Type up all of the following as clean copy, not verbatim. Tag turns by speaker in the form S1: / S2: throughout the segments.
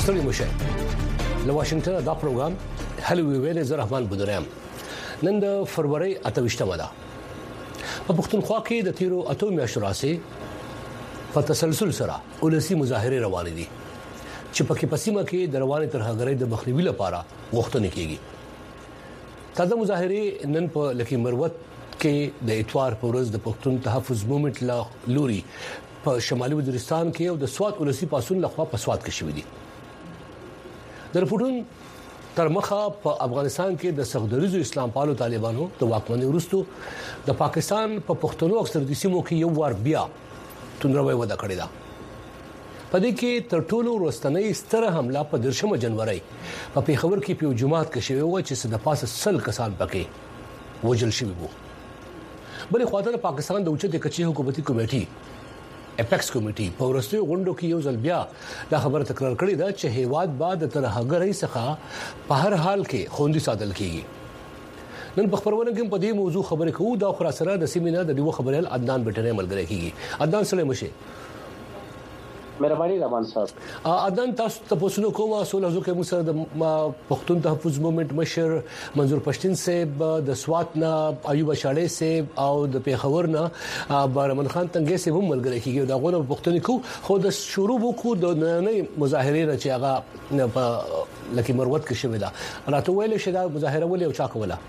S1: ستړي مشه له واشنگټن دا پروګرام هلو ویل زه رحمان بدرام نن د فروری 28مه ده په پښتونخوا کې د تیرو اتو میاشتو راځي په تسلسل سره ولسی مظاهره روانې دي چې پکې پسیمه کې د روانې ترهګرۍ د مخنیوي لپاره غوښتنه کیږي تازه مظاهره نن په لکی مروت کې د اتوار په ورځ د پښتون تحفظ موومېنټ لا لوري په شمالي وزیرستان کې او د سوات ولسی پاسون لخوا په سوات کې شوې دي د رپورټون تر مخه په افغانستان کې د سغدریزو اسلام پالو طالبانو د واکمنۍ وروسته د پاکستان په پښتنو اکثریتي سیمو کې یو وار بیا توندروي ودا کړی دا پدې کې تر ټولو وروستنۍ ستره حمله په 13 جنوري په پیښور کې په جمعات کې شوې و چې د پاسه سل کسان پکې وژل شوي وو بلې خاطر پاکستان د اوچته کچې حکومتي کمیټې اپیکس کمیټي په ورستیو غونډو کې یو ځل بیا دا خبره تکرار کړې ده چې هیواد بعد ترهګرۍ څخه په هر حال کې خوندي ساتل کیږي نن په خبرونه کې په دې موضوع خبرې کوو دا خو سره د سیمینار د دیو خبريال عدنان بټنه ملګری کیږي عدنان سره مشه
S2: مهرباني رحمان صاحب
S1: عدنان تاسو ته پوښتنه کوم اصول حضور کې موږ سره د پښتون تحفظ موومېنټ مشر منظور پښتين صاحب د سوات نه ایوب شاړې صاحب او د پیښور نه بارمن خان تنګي صاحب هم ملګری کیږي دا غوښنه پښتني کو خو د شروع وکړو د نه مظاهره چې هغه په لکه مروت کې شوې ده راته ویل شي دا مظاهره ولې او چا کوله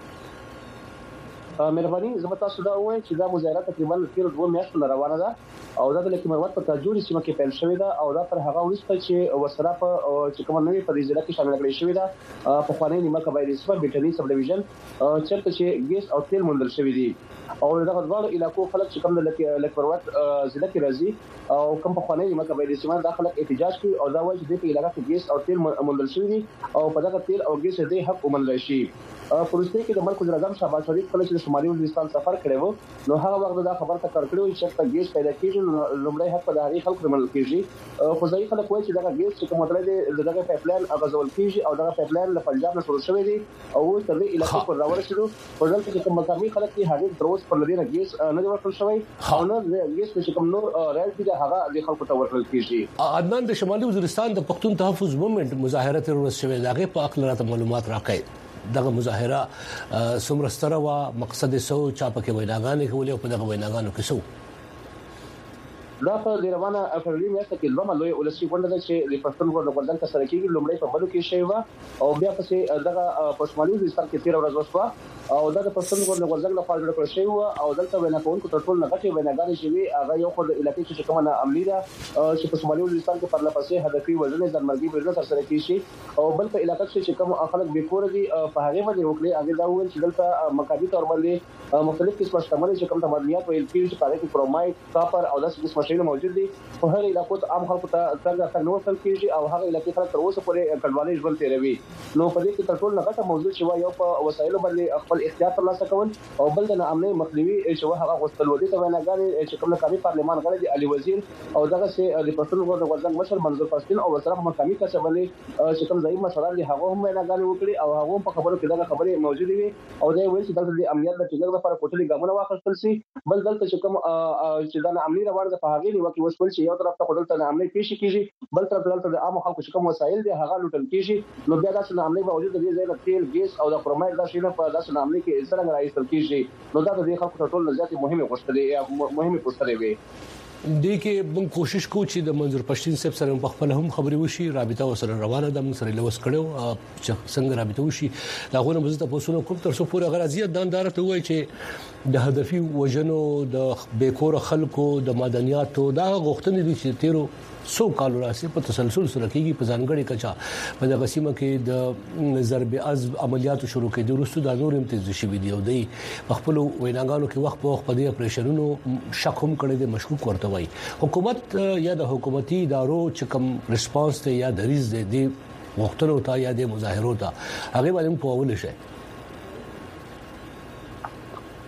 S2: مهرباني زما تاسو دا وایم چې دا مظاهره تقریبا تیر 2 میاشتې روانه ده او دا د لکه مروت په تاجوري سیمه کې پیل شوې ده او دا تر هغه وروسته چې وسره په چې کوم نوې په ضلع کې شامل کړي شوې ده په خواني نیمه قبایل سپر بیټنی سب ډیویژن چرته چې ګیس او تیل موندل شوې دي او دغه ډول علاقو خلک چې کوم د لکه مروت ضلع کې راځي او کوم په خواني نیمه قبایل سیمه د خلک احتجاج کوي او دا وایي چې په علاقې کې ګیس او تیل موندل شوې دي او په دغه تیل او ګیس د حق ومنل شي پروسته کې د ملک وزیر اعظم شهباز شریف کله چې شمالي وزیرستان سفر کړو نو هغه وخت دا خبر ته کړکړو چې په ګیس پیدا کیږي لومړی حق د هغې خلکو منل کیږي خو ځای خلک وایي چې دا ګیس چې کوم مطلب دغه پایپلاین غزول کیږي او دغه پایپلاین له پنجاب نه شروع شوی دی او تر دې علاقې پر راوړل شو په ځل کې کوم مقامي خلک کې هغه دروس پر لدی نه ګیس نه ورکړل شوی او نه ګیس چې کوم نور رایل دي هغه د خلکو ته ورکړل کیږي
S1: عدنان د شمالي وزیرستان د پښتون تحفظ موومېنټ مظاهره تر ورځ شوې دغه په اخر راته معلومات راکړي دغه مظاهره سمرستره وا مقصد سو چا پکې ویناګانې کولې او په دغه ویناګانو کې سو
S2: دا په روانه فبرवरी میاشت کې لومه لوی ولسی غونډه ده چې د پښتون ګوند غونډه کې سره کېږي لومړی په بلو کې شوی و او بیا پسې دغه پښتمالي وزارت کې 13 ورځې وشوه او دا د پښتون ګوند غونډه لپاره جوړ کړل شوی و او دلته وینا کوونکو تر ټولو غټي ویناګانې شوی هغه یو خو د علاقې چې کومه عملی ده چې پښتمالي وزارت کې پرله پسې هدفي وزن ځنمرګي ورته سره کېږي او بل په علاقې چې کوم خلک به کور دي په هغه باندې وکړي هغه دا ویل چې دلته مقابل تور باندې مختلف قسمه شتمل چې کوم تمدنيات ویل کېږي چې پاره کې کرومایټ کاپر او داسې قسمه شی موجود دي په هر علاقو ته عام خلکو ته څنګه نور تل کېږي او هغه علاقې خلک تر اوسه پورې کډوالۍ ژوند تیروي نو په دې کې تر ټولو غټه موضوع چې یو په وسایلو باندې خپل اختیار ترلاسه کول او بل د امنیت مخنیوي چې هغه غوښتل ودی ته ویناګانې چې کوم کاري پارلمان غړي دي علي وزیر او دغه سه د پښتون غوښتل مشر منظور پښتين او وزیر مقامي کسبلې چې کوم ځای مشران دي هغه هم ویناګانې وکړي او هغه په خبرو کې دغه خبرې موجود وي او دا ویل چې دلته د امنیت د ټینګښت لپاره کوټلي ګامونه واخیستل شي بل دلته چې کوم چې د امنیت روان د فهاغي نیوکه وسول چې یو طرف ته خپل ته امنیت پیش کیږي بل طرف دلته د عام خلکو چې کوم وسایل دي هغه لوټل کیږي نو بیا د امنیت باوجود د دې ځای تیل ګیس او د کرومایټ د شینه په داسې امنیت کې څنګه راځي کیږي نو دا د خلکو ټول زیاتې مهمه پوښتنه وي
S1: دې کې موږ کوشش کوو چې د منظور پښتين صاحب سره په خپل هم خبرې وشي رابطه وسره روانه ده موږ سره لوس کړو چې څنګه رابطه وشي دا غوونه مزه په کوم تر څو پورې غرضیت داندار ته وایي چې د هدفي وجنو د بیکور خلکو د مدنياتو دا غوښتنې دي چې تیرو سو کالو راسي په تسلسل سره کېږي په ځانګړي کچا په دغه سیمه کې د ضرب عزب عملیاتو شروع کېدو وروسته د نور امتیاز شوی دی او د خپل ویناګانو کې وخت په وخت په دې اپریشنونو شک هم کړی دی مشکوک ورته وایي حکومت یا د حکومتي ادارو چې کوم ریسپانس ته یا دریز دی وختونو ته یا د مظاهرو ته هغه باندې په اول شي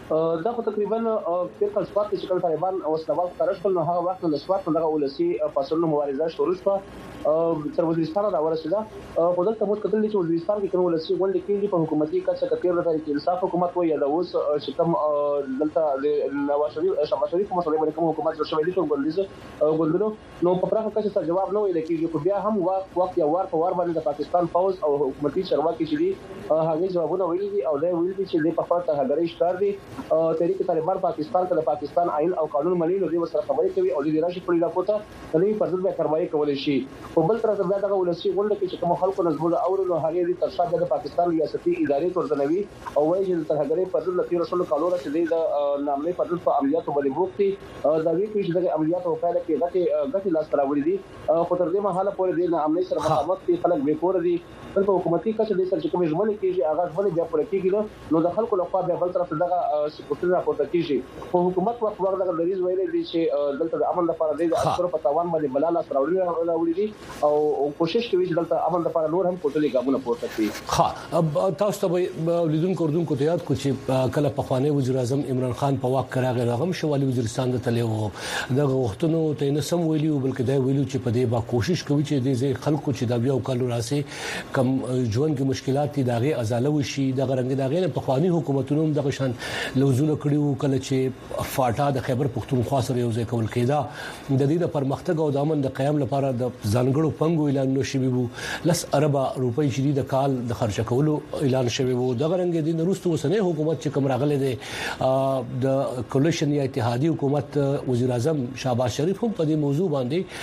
S2: دا خو تقریبا په کال سپات کې چې طالبان او سوال کارشل نو هغه وخت د سپات دغه ولسی فاصله مبارزه شروع شوه تر وزیرستان را ورسېده په دغه موږ کتل چې وزیرستان کې کوم ولسی غونډه کېږي په حکومتي کچه کتیر د تاریخ انصاف حکومت وایي دا اوس چې کوم دلته د نواز شریف مسلې باندې کوم حکومت جوړ شوی دی څنګه ګوندونو نو په پراخه کچه څه جواب نه ویل کېږي خو بیا هم وخت یا وار په وار باندې د پاکستان فوج او حکومتي چارواکي چې دي هغه جوابونه ویلي دي او دا ویلي دي چې د په خاطر هغه ښکار دي تحریک طالبان پاکستان کې د پاکستان آئین او قانون مني نو دوی سره خبرې کوي او د راشي پړي راپورته د نوې پر ضد به کاروائی کول شي په بل طرف بیا دغه ولسی غونډه کې چې کوم خلکو نظم او نو هغه د ترشاد د پاکستان ریاستي ادارې تورځنوي او وایي چې تر هغه پر ضد لتي رسول کالو چې د نامې پر ضد په عملیاتو باندې بوختي دا وی چې د عملیاتو په اړه کې غټي لاس راوړي دي خو تر دې مهاله پورې د نامې سره مخامخ دي خلک به کور دي بل په حکومتي کچه د سر چې کوم ژمنه کېږي هغه ژمنه بیا پوره کېږي نو د خلکو لخوا بیا بل طرف دغه سپورټ راپورته کېږي خو حکومت وخت ورغله دریز ویلې دي چې دلته د امن لپاره د اثر په توان باندې بلاله راوړي دي او کوشش کوي چې دلته امن لپاره نور هم کوټلې ګامونه پورته کړي
S1: ها اب تاسو ته لیدونکو ته یاد کو چې کله په خواني وزیر اعظم عمران خان په واک کراغه رغم شوالي وزیرستان ته تلو دغه وختونو ته نه سم ویلو بلکې دا ویلو چې په دې با کوشش کوي چې د خلکو چې دا بیا وکړو راسي کم ژوند کې مشکلات دي داغه ازاله وشي دغه رنګ داغه په خواني حکومتونو دغه شان لوزونه کړیو کله چې فاټا د خیبر پختونخوا سره یو ځای کول کېدا د دې د پرمختګ او د امن د قیام لپاره د ځانګړو پنګو اعلان نشوي وو لس اربع روپۍ شری د کال د خرچ کولو اعلان شوی وو دغه رنګ د نورستو وسنه حکومت چې کوم راغله ده د کولیشن یا اتحادی حکومت وزیر اعظم شهباز شریف هم په دې موضوع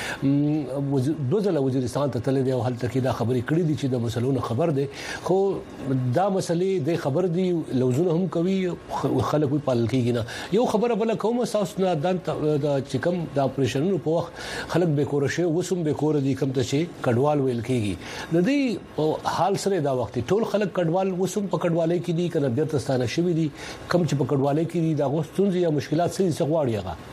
S1: باندې دوزله وزیرستان ته تللی او هلته کې دا خبرې کړې دي چې د مسلونو خبر ده خو دا مسلې د خبر دي لوزونه هم کوي خلک په پال کېږي نه یو خبره بل کوم اساس نه د چکم د اپریشنونو په وخت خلک به کور شي وسوم به کور دي کم ته چې کډوال ویل کېږي د دې حال سره دا وخت ټول خلک کډوال وسوم په کډوالۍ کې دي کنه بیرته ستانه شوی دي کم چې په کډوالۍ کې دي دا غوښتنې یا مشکلات څه غواړي هغه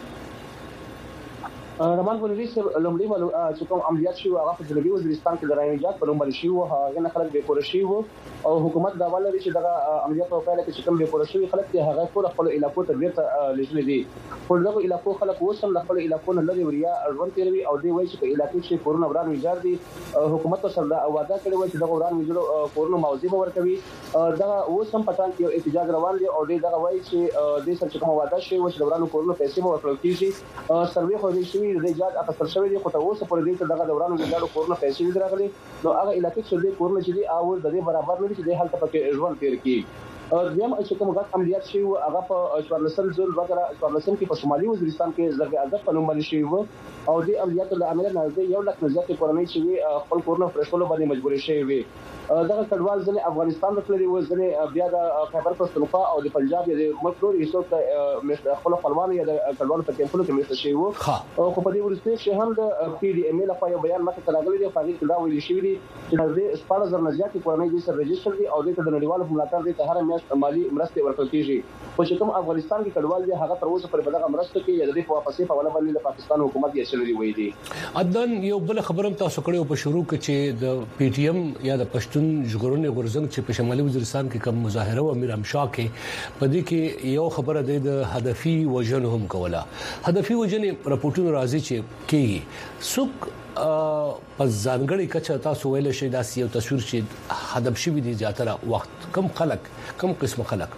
S2: رمان بولوي چې لومړی چې کوم عملیات شي هغه په جنوبي وزیرستان کې د راینجات په لومړی شي او هغه نه خلک به کور شي او حکومت دا ولري چې دغه عملیات په پیل کې چې کوم به کور شي خلک ته هغه ټول خپل علاقو ته بیرته لږ دي په دغه علاقو خلک وسم خپل علاقو نه لري وریا ژوند تیروي او دی وایي چې په علاقې کې کورونه وران ویجار دي حکومت سره دا وعده کړی و چې دغه وران ویجرو کورونه موضوع ورکوي دا وسم پټان کې احتجاج روان دي او دغه وایي چې د سر کوم وعده شي چې ورانو کورونه پیسې ورکړل کیږي سروې خو دې شي د ایجاد اثر شوی دی خو ته اوس پر دې ته دغه دوران ویجاړو کورونه پیسې درغلي نو هغه علاقې چې دې کورونه چې دی او د دې برابر نه دي چې د حالت په ژوند تیر کی دیم چې کوم غټ عملیات شي هغه په 14 زول وغیرہ 14 کې په شمالي وزیرستان کې ضرب عزت په نوم باندې شي او د عملیاتو له امله نه یو لک زیات کورنۍ چې خپل کورونه فرشولو باندې مجبور شي وي دغه کډوال ځنه افغانستان ته تللي و ځنه بیا د خیبر پختونخوا او د پنجاب د مخلور ریسورس خپل خپلوان یا د کډوال په کمپونو کې مست شي وو خو په دې ورسته چې هم د پی ډی ام ال په یو بیان مخه تلاغلي دی په دې دا ویل شي دي چې د سپارزر نزيات کورنۍ د سر ريجستر دي او د نړیوالو ملاتړ د هر میاشت مالی مرسته ورکول کیږي خو چې کوم افغانستان کې کډوال دي هغه تر اوسه پر بدغه مرسته کې یا د واپسې په ولا باندې د پاکستان حکومت یې چلوي وي دي
S1: عدن یو بل خبرم تاسو کړو په شروع کې چې د پی ټی ایم یا د پښتون ژغورنې غورځنګ چې په شمالي وزیرستان کې کوم مظاهره او امیر امشا کې په دې کې یو خبره ده د هدفي وجن هم کوله هدفي وجن راپورټونو راځي چې کې سوق په ځانګړي کچه تاسو ویل شي دا یو تصویر چې هدف شي دي زیاتره وخت کم خلک کم قسم خلک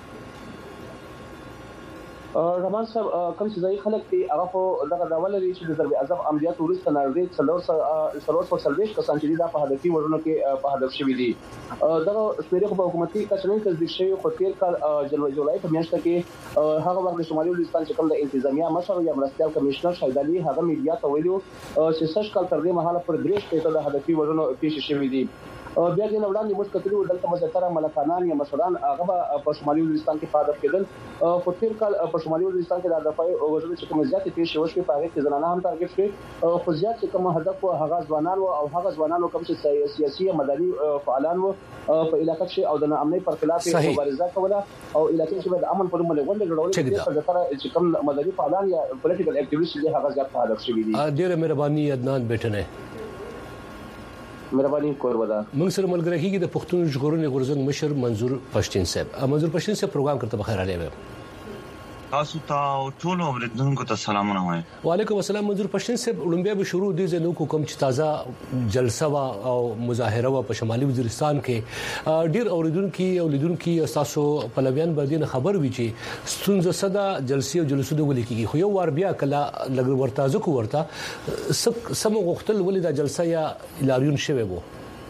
S2: رمان صاحب کوم چې ځای خلک دي هغه په دغه ډول لري چې د ضرب عذاب عملیات ورسته نړۍ څلور سلويش کسان چې دا په هدفي وژنو کې په هدف شوی دي دغه سپیره په حکومتي کچنۍ تصدیق شوی خو تیر کال جولای په میاشت کې هغه وخت د شمالي وزیرستان چې کوم د انتظامیه مشر یا مرستيال کمشنر شهید علي هغه میډیا ته ویلو چې سش کال تر دې مهاله پر درې شپږ د هدفي وژنو پیښ شوی دي بیا د وړاندې موږ کتلو دلته مزتره ملکانان یا مشران هغه په شمالي وزیرستان کې فعالیت کېدل خو تیر کال په شمالي وزیرستان کې د دفاعي وزیر چې کوم زیاتې پیښې وشوي په هغه کې زنانه هم ټارګټ شوي خو زیات چې کوم هدف هغه ځوانان او هغه ځوانانو کوم چې سیاسي مدني فعالان وو په علاقې کې او د امنیت پر خلاف مبارزه کوله او علاقې کې د امن پر ملي غونډه جوړول چې کوم مدني فعالان یا پولیټیکل اکټیویسټ دي هغه زیات هدف شوي دي
S1: ډېر مهرباني عدنان بیٹنه
S2: مهرباني کورودا
S1: موږ سره ملګری کیږي د پښتون ژغورنې غورځنګ مشر منظور پښتين صاحب منظور پښتين صاحب پروګرام کرتے بخیر علي
S3: تاسو ته ټول اوریدونکو ته سلامونه وایم.
S1: وعلیکم السلام. منظور پښتون صاحب لومبیا به شروع دي زنو کوم چې تازه جلسه وا او مظاهره وا په شمالي وزیرستان کې ډیر اوریدونکو او لیدونکو تاسو پلویان باندې خبر وی چې ستونزه صدا جلسې او جلسو د ولیکي خو یو ور بیا کله لګ ورتازه کو ورته سم غختل ولې د جلسه یا لاریون شوی وو.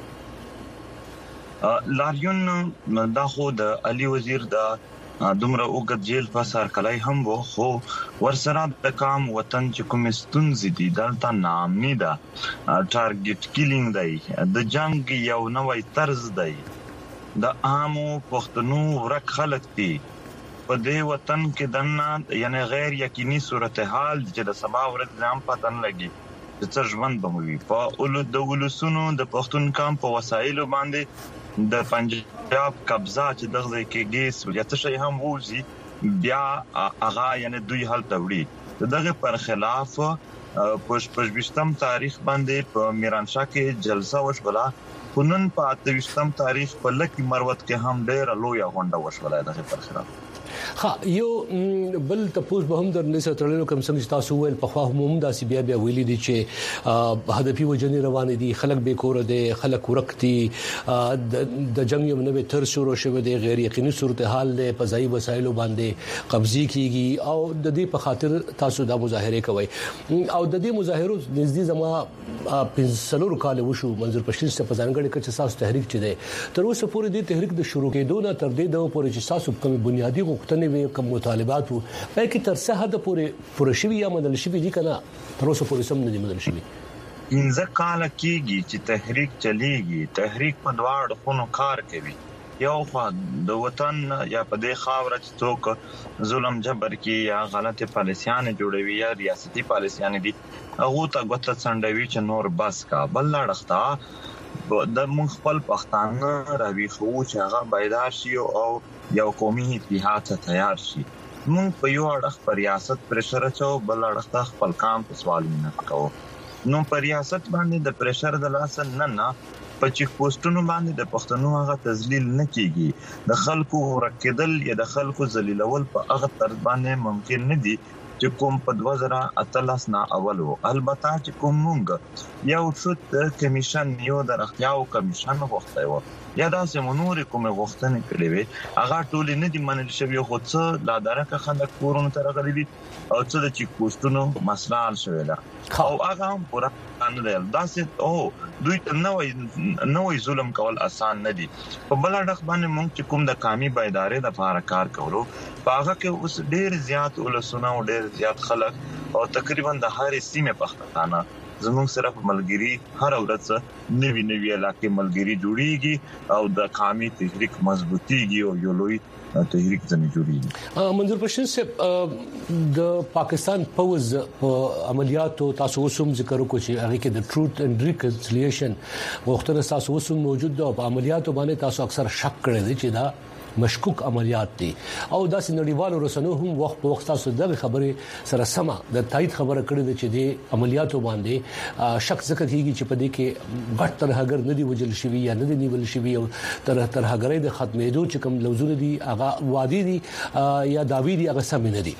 S3: لاریون دا خو د علي وزیر دا دومره اوږد جیل په سر کلای هم وو خو ورسره د کام وطن چې کوم ستونزې دي دلته نامني ده ټارګټ کیلینګ دی د جنگ یو نوې طرز دی د عامو پښتنو ورک خلک دي په دې وطن کې دنه یعنی غیر یقیني صورتحال چې د سبا ورځ نام پاتن لګي چې څه ژوند بموي په د ولسونو د پښتون کام په وسایلو باندې د پنجاب قبضه چې دغه کې ګیس یا څه شي هم وځي بیا هغه یعنی دوی حل توړي دغه پر خلاف پښتم تاریخ باندې په میرانشاه کې جلسه وشوله خنن په 28م تاریخ په لکه مروت کې هم ډېر لوی غونډه وشوله دغه پر خلاف.
S1: ها یو بل تاسو به هم د نسو ترلو کوم څنګه تاسو ول په خوا هم داسې بیا ویلي دي چې هدفي وجنې روان دي خلک به کور دي خلک ورکتي د جنگ یو نوې تر شروع شوه د غیر یقیني صورتحال له فضایي وسایلو باندې قبضه کیږي او د دې په خاطر تاسو د مظاهره کوي او د دې مظاهرو نږدې زما 15 کال وشو. منظور پښتون څخه په ځانګړي کې چې تاسو تحریک چي دي تر اوسه پورې د تحریک د شروع کېدو نه تر دې د پورې چې تاسو کوم بنیادی غوښتنې کوم مطالبات وو په کې تر څه حد پورې شوی یا مدل شوی دي کنه تر اوسه پورې سم نه دي مدل شوی.
S3: انځه کال کېږي چې تحریک چلیږي تحریک په دواړو خونو کار کوي یو خو د وطن یا په دې خاور چې څوک ظلم جبر کې یا غلطه پالیسیان جوړوي یا ریاستي پالیسیان دي هغه ته غوته څنډوي چې نور بس کا بل لړخته د مونږ خپل پښتانه راوي خو چې هغه بيدار شي او یو قومي اتحاد ته تیار شي. مونږ په یو اړخ پر ریاست پرشر چو بل اړخ خپل کام په سوال نه کوو نو پر ریاست باندې د پرشر د لاس نه په چیک پوسټونو باندې د پښتنو هغه تذلیل نه کیږي د خلکو ورکېدل یا د خلکو ذلیلول په هغه طرز باندې ممکن نه دي چې کوم په 2013 نه اول وو. البته چې کوم مونږ یو څه کمیشن یو د اختیاو کمیشن غوښتای وو یا دا سیمونور کومه غوښتنه کړې وي هغه ټول نه دي منل شوی خو څه لا درکه خلک کورونو تر غلي دي او څه د چیک پوسټونو مسله حل شوی ده او هغه هم پورا نه دی داسې او دوی ته نوې ظلم کول آسان نه دي. په بل اړخ باندې مونږ چې کوم د قومي بيدارې د لپاره کار کولو په هغه کې اوس ډېر زیات ولسونه او ډېر زیات خلک او تقریبا د هر سیمه پښتانه زموږ سره په ملګری هر ورځ نوی علاقې ملګری جوړیږي او د قومي تحریک مضبوطیږي او یو لوی تحریک ځنه جوړیږي.
S1: منظور پښتون صاحب د پاکستان پوز په عملیاتو تاسو اوسم ذکر وکړو چې هغه کې د ټروت اند ریکنسیلیشن وختونه تاسو اوسم موجود ده په عملیاتو باندې تاسو اکثر شک کړی دی چې دا مشکوک عملیات دي او داسې نړیوالو رسنیو هم وخت په وخت تاسو دغه خبره سره سم د تایید خبره کړې ده چې د عملیاتو باندې شک ځکه کیږي چې په دې کې غټ ترهګر نه دی وجل شوی یا نه دی نیول شوی او ترهګرۍ د ختمېدو چې کوم لوزونه دي هغه وادي دي یا داوی دي هغه سم نه دي.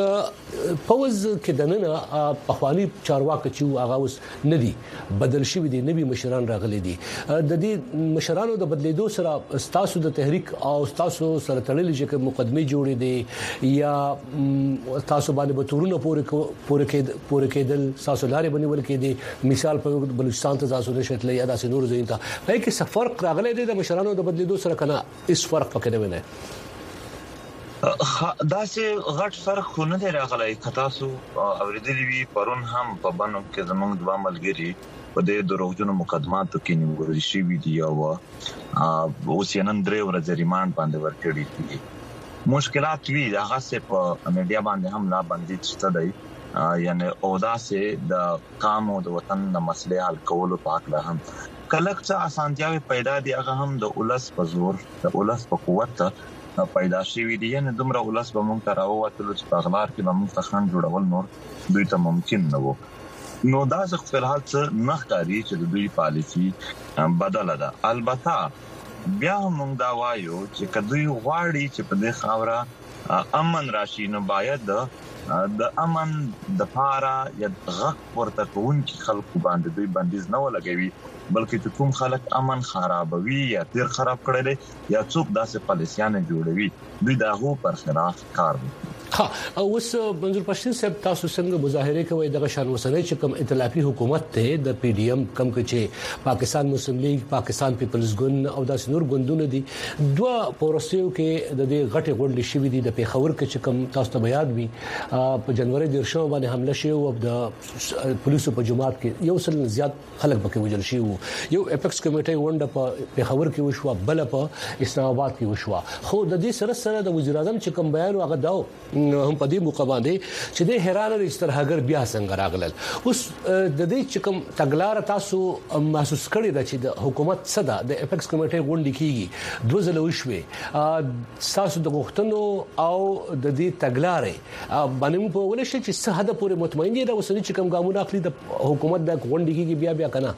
S1: پوز کې دنه په خواني چارواکي چې هغه اوس نه دي بدل شوی دي نبي مشران راغلي دي د دې مشرانو د بدلیدو سره تاسو د تحریک او تاسو سره تړلې چې مقدمه جوړې دي یا تاسو باندې به تورونه پوره کېدل تاسو لارې بنول کېدي مثال په بلوچستان ته تاسو نشټلې یا داسې نور ځین ته په کې څه فرق راغلی دی د مشرانو د بدلیدو سره کنه هیڅ فرق پکې نه ونه
S3: دا چې غټ فرق خو نه دی راغلی تاسو اوریدلی وی پرون هم په بانو کې زموږ د عملګری په دې دروغجنو مقدماتو کې نیول شي ویډیو او اوس یې نن درې ورځې ریماند باندې ورکړي دي مشکلات وی هغه څه په میډیا باندې هم لا باندې څه دی یعنی او دا چې د قام او د وطن د مسلې حل کولو په اړه هم کله چې اسانتیاوي پیدا دي هغه هم د اولس په زور د اولس په قوت پیدا شوی دي یعنی دومره اولس به مونږ ته راووتل چې په اخبار کې به مونږ ته خان جوړول نور دوی ته ممکن نه وو. نو دا ځکه په حال څه مخکاري چې د دوی پالیسي بدله ده. البته بیا موږ دا وایو چې کدوې غواړي چې په دې خاوره امن راشي نو باید د امن د پاره یا غږ ورته کوونکي خلکو باندې دوی بندیز نه ولګوي بلکې چې کوم خلک امن خرابوي یا تیر خراب کړي دي یا څوک داسې پالیسیانه جوړوي دوی د هغو پر خلاف کار کوي.
S1: اوس منظور پښتون صاحب تاسو څنګه مظاهره کوي د شان وسنۍ چې کوم ائتلافي حکومت ته د پی ډی ایم کم چې پاکستان مسلم لیگ پاکستان پیپلز ګوند او داس نور ګوندونه دي دوه پورسیو کې د دې غټي غونډې شوې دي د پیښور کې چې کوم تاسو ته بیان وي په جنوري د شو باندې حمله شوه او د پولیسو په جماعت کې یو سل زیات خلک پکې وژل شوی یو اپیکس کمیټي ونډه په پیښور کې وشو بل په اسلام آباد کې وشو خو د دې سره سره د وزیر اعظم چې کوم بیان هغه داو هم په دې موقع باندې چې د هرانه د استرهاګر بیا څنګه راغلل اوس د دې چې کوم تګلار تاسو محسوس کړی دا چې د حکومت صدا د اپیکس کمیټي غونډه کیږي دوه ځله وشوي تاسو د غوښتنو او د دې تګلارې باندې په ولشي چې څه حد پورې مطمئن دي دا وسنی چې کوم ګامونه اخلي د حکومت د غونډه کیږي بیا کنه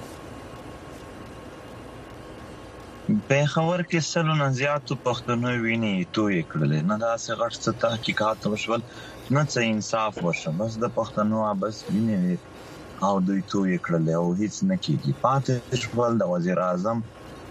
S3: په خبر کې سلونه زیاتو پښتنو ویني توې کړل نه دا څه غټ څه تحقیقات وشول نه څه انصاف وشو بس د پښتنو بس ویني او دوی توې کړل او هیڅ نه کیږي پاتې شول د وزیر اعظم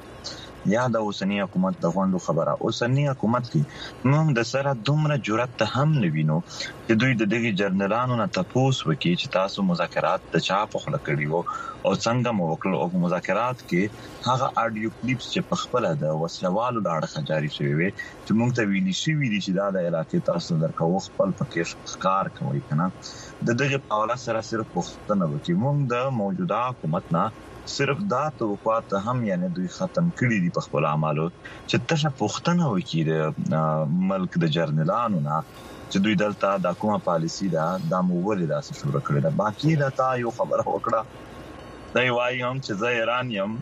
S3: یا د اوسنی حکومت د غونډو خبره اوسنی حکومت کې موږ د سره دومره جرأت ته هم نه وینو چې دوی د دغه جرنالانو نه تاسو وکړي چې تاسو مذاکرات د چا په خله کړی وو او څنګه مو وکړل او مذاکرات کې هغه اډیو کلیپس چې په خپل د وسلوالو د اړه جاری شوی وي چې موږ ته ویلي شي چې دا د علاقې تاسو درکو خپل پکې ښکار کوي کنه د دغه په اړه سره صرف پښتنه وکړي موږ د موجوده حکومت نه صرف دا توقعات هم یعنی دوی ختم کړی دي په خپل اعمالو چې تاسو پښتنه وکړي د ملک د جرنالانو نه چې دوی دلته د کومه پالیسی دا د موږ داسې شروع کړی دا باقی دا تا یو خبره وکړه دا وایي هم چې زه ایران یم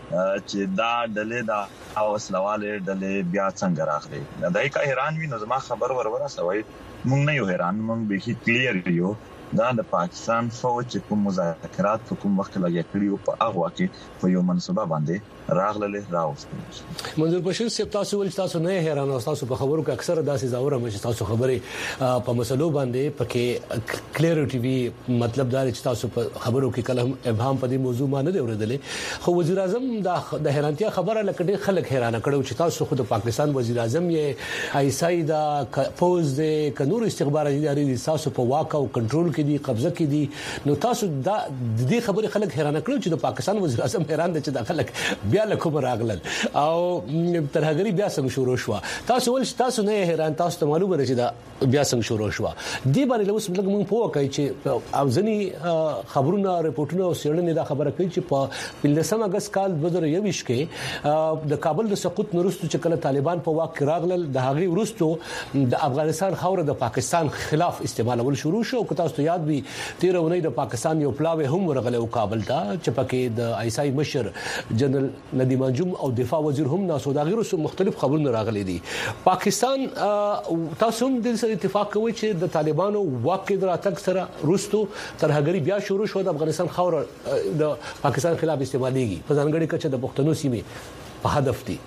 S3: چې دا ډلې دا اوسلواله ډلې بیا څنګه راغلي دا یې ایران وی نو زما خبر ورور سوي مونږ نه یو ایران مونږ به کلیر یو دا د پاکستان فوج کوم مذاکرات په کوم وخت لګیا کړیو په هغه کې په یو منصوبه باندې راغله راوستل
S1: منظور پښتون صاحب تاسو ول تاسو نه هیران تاسو په خبرو کې اکثره داسې زاوره مې تاسو خبرې په مسلو باندې پکې کلیئرټی وی مطلب دا چې تاسو په خبرو کې کلم ابهام په دې موضوع باندې دی ورېدلې خو وزیر اعظم د حیرانتیا خبره لکه خلک حیرانه کړو چې تاسو خود پاکستان وزیر اعظم یې ایسای دا فوز د کنور استخباراتي ادارې تاسو په واک او کنټرول کې دي قبضه کې دي نو تاسو د دې خبرې خلک حیرانه کړو چې د پاکستان وزیر اعظم حیران دي چې د خلک بیا له کوم راغلل او ترهګری بیا څنګه شروع شو تاسو ول تاسو نه حیران تاسو ته معلومه ده چې دا بیا څنګه شروع شو دی باندې اوس موږ په کوي چې اوزنی خبرونه رپورټونه او سیړنې دا خبره کوي چې په 15 اگست کال 2021 کې د کابل د سقوط نورستو چې کله طالبان په واک راغلل د هغه ورستو د افغانستان خوره د پاکستان خلاف استعمالول شروع شو او تاسو ته یاد وي 13 اونۍ د پاکستان یو پلاوی هم ورغله او کابل ته چې پکې د ایسای مشر جنرال ندیم انجم او دفاع وزیر هم ناسوداغیرو سره مختلف خبرونه راغلي دي پاکستان تاسو هم د اتفاق کوي چې د طالبانو واک دراتک سره روستو ترهګری بیا شروع شو د افغانستان خوره د پاکستان خلاف استعماليږي په ځانګړي کچه د پښتنو سیمه په هدف دي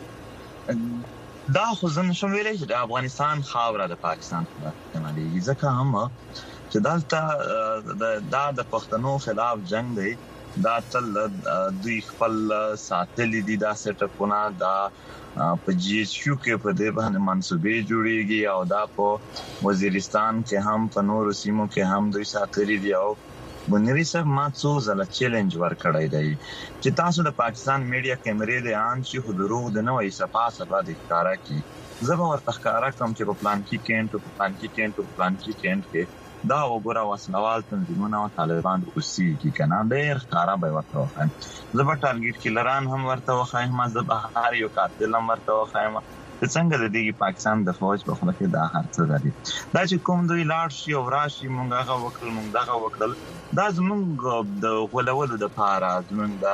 S3: دا خو زم شوم ویلې چې د افغانستان خوره د پاکستان خلاف استعماليږي ځکه هم چې دلته د پښتنو خلاف جنگ دی دا تل دوی خپل ساتلې دي دا سټپونه دا په جی ایچ کیو کې په دې باندې منسوبې جوړيږي او دا په وزیرستان کې هم په نورو سیمو کې هم دوی ساتلې دي او منری صاحب ما څو ځله چیلنج ورکړی دی چې تاسو د پاکستان میډیا کیمرې د ان چې حضور د نوې صفه د ښکارا کې زما ورته ښکارا کوم چې په پلان کې کېنټ دا وګوره وسلوال تنظیمونه او طالبان اوسېږي کنه ډېر ښکارا به ورته وخایم زبر ټارګټ کلران هم ورته وخایم زبر هر یو قاتل هم ورته وخایم څنګه د دې پاکستان د فوج په خله کې دا هرڅه دي دا چې کوم دوی لاړ شي او راشي مونږه وکړل دا زمونږ د غولولو د پاره زمونږ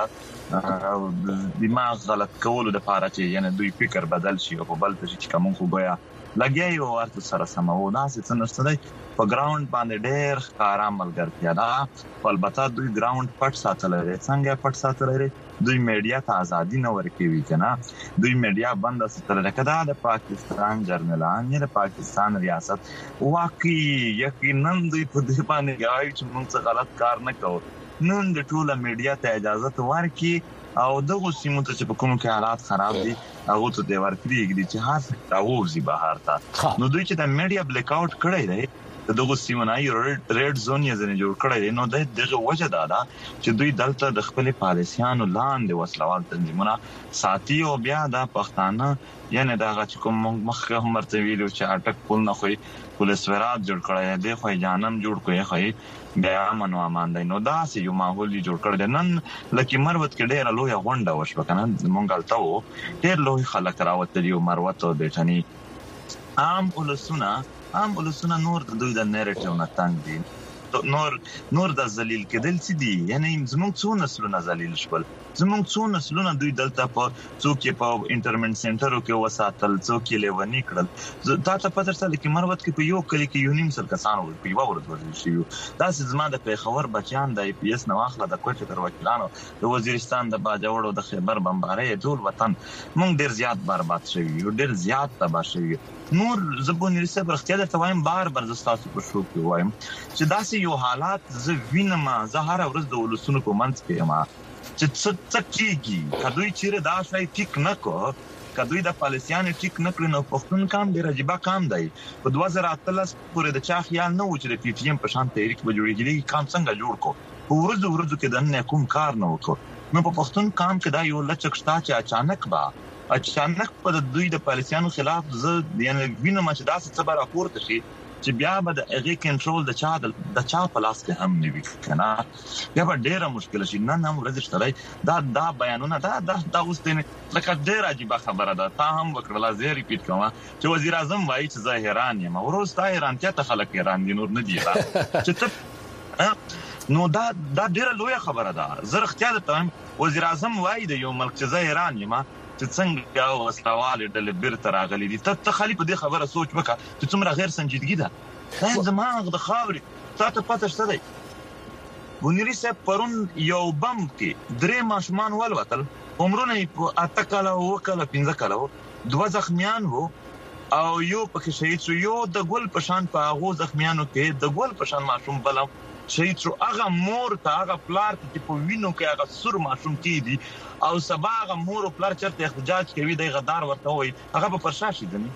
S3: د دماغ غلط کولو د پاره چې یعنی دوی فکر بدل شي او په بل څه چې کوم خو بیا لګیا یو ورته سره سمو دا څه نشته دی په ګراوند باندې ډېر ښکارا ملګرتیا ده البته دوی ګراوند پټ ساتل لري څنګه پټ ساتل لري دوی میډیا ته ازادي نه ورکوي کنه دوی میډیا بند ساتل لري کدا د پاکستان جرنالان یا د پاکستان ریاست واقعي یقینا دوی په دې باندې غواړي چې موږ څه غلط کار نه کوو نن د ټوله میډیا ته اجازه ورکړي او دغه سیمو ته چې په کوم کې حالات خراب دي هغه ته د ورکړي چې هر راوځي بهر ته نو دوی چې د میډیا بلیک اوټ کړی دی دغه سیمه نه یو ریډ زون یې ځنه جوړ کړی نو دغه وجه دا چې دوی دلته د خپل پالیسیانو لاندې وسلوال تنظیمونه ساتي او بیا د پښتانه یعنی دا چې کوم مخکې هم ورته ویلو چې اٹک پول نه خوې پولیس ورات جوړ کړی دی خو جانم جوړ کوی خو بیا منو امان دی نو دا سه یو ماحول جوړ کړی نن لکه مروت کې ډېر لوی غونډه وشو کنه مونږ الته وو ډېر لوی خلک راوتلی یو مروت د چني عام ولسونه نور د دوی د نریټیو نه تنګ دي نور د ذلیل کېدل څه دي یعنی زموږ څو نسلونه ذلیل شول زموږ څو نسلونه دوی دلته په څوک په انټرمنټ سنټرو کې وساتل څوک یې لیونی کړل دا ته پته سره کې مروت کې په یو کلی کې یو نیم سل کسان ول په یو ورځ ورځي شي دا زما د پیښور بچیان د پی اس نواخله د کوټه تر وکیلانو د وزیرستان د باجوړو د خیبر بمبارې ټول وطن مونږ ډیر زیات برباد شوی یو ډیر زیات تباہ شوی نور زبونی رسب اختیار ته وایم بار زستاسو په شو کې وایم چې داسې یو حالات ز وینم زه هر ورځ د ولسونو په منځ کې ما چې څه کیږي کدوې چیرې دا شای ټیک نه کو کدوې د پالیسیان ټیک نه کړنو پښتون کام ډیر عجیب کام دی په 2013 پورې د چا خیال نه و چې د پی ټی ایم په شان تحریک به جوړیږي کام څنګه جوړ کو ورځو کې د نه کوم کار نه وکړو نو په پښتون کام کې دا یو لچک شتا چې اچانک په دوی د پالیسیانو خلاف یعنی وینم چې دا څه به راپورته شي چې بیا به د هغه کنټرول د چا په لاس کې هم نه وي کنه بیا به ډیره مشکل شي نه ورځ شتلای دا بیانونه دا اوس دې لکه ډیره عجیب خبره ده تا هم وکړه زه ریپیټ کوم چې وزیر اعظم وایي چې زه حیران یم ورځ تا حیران ته خلک حیران دي نور نه دي چې ته نو دا ډیره لوی خبره ده زه اختیار ته وزیر اعظم وایي د یو ملک چې زه حیران یم چې څنګه وسلوال د بیرته راغلي دي ته خالي په دې خبره سوچ وکړه چې څومره غیر سنجیدګي ده دا زماغ د خاورې تاسو پته شته دی ګونری صاحب پرون یو بم کې درې ماشومان ولوتل عمرونه په اتکاله وکاله 15 کاله دوه زخمیان وو او یو پکې شهید شو یو د ګل پشان په هغه زخمیانو کې د ګل پشان ماشوم بل شهید شو هغه مور ته هغه پلار ته په وینو کې هغه سر ماشوم کې دي او سبا هغه مور او پلار چرته احتجاج کوي د غدار ورته وي هغه په پرشاشي دي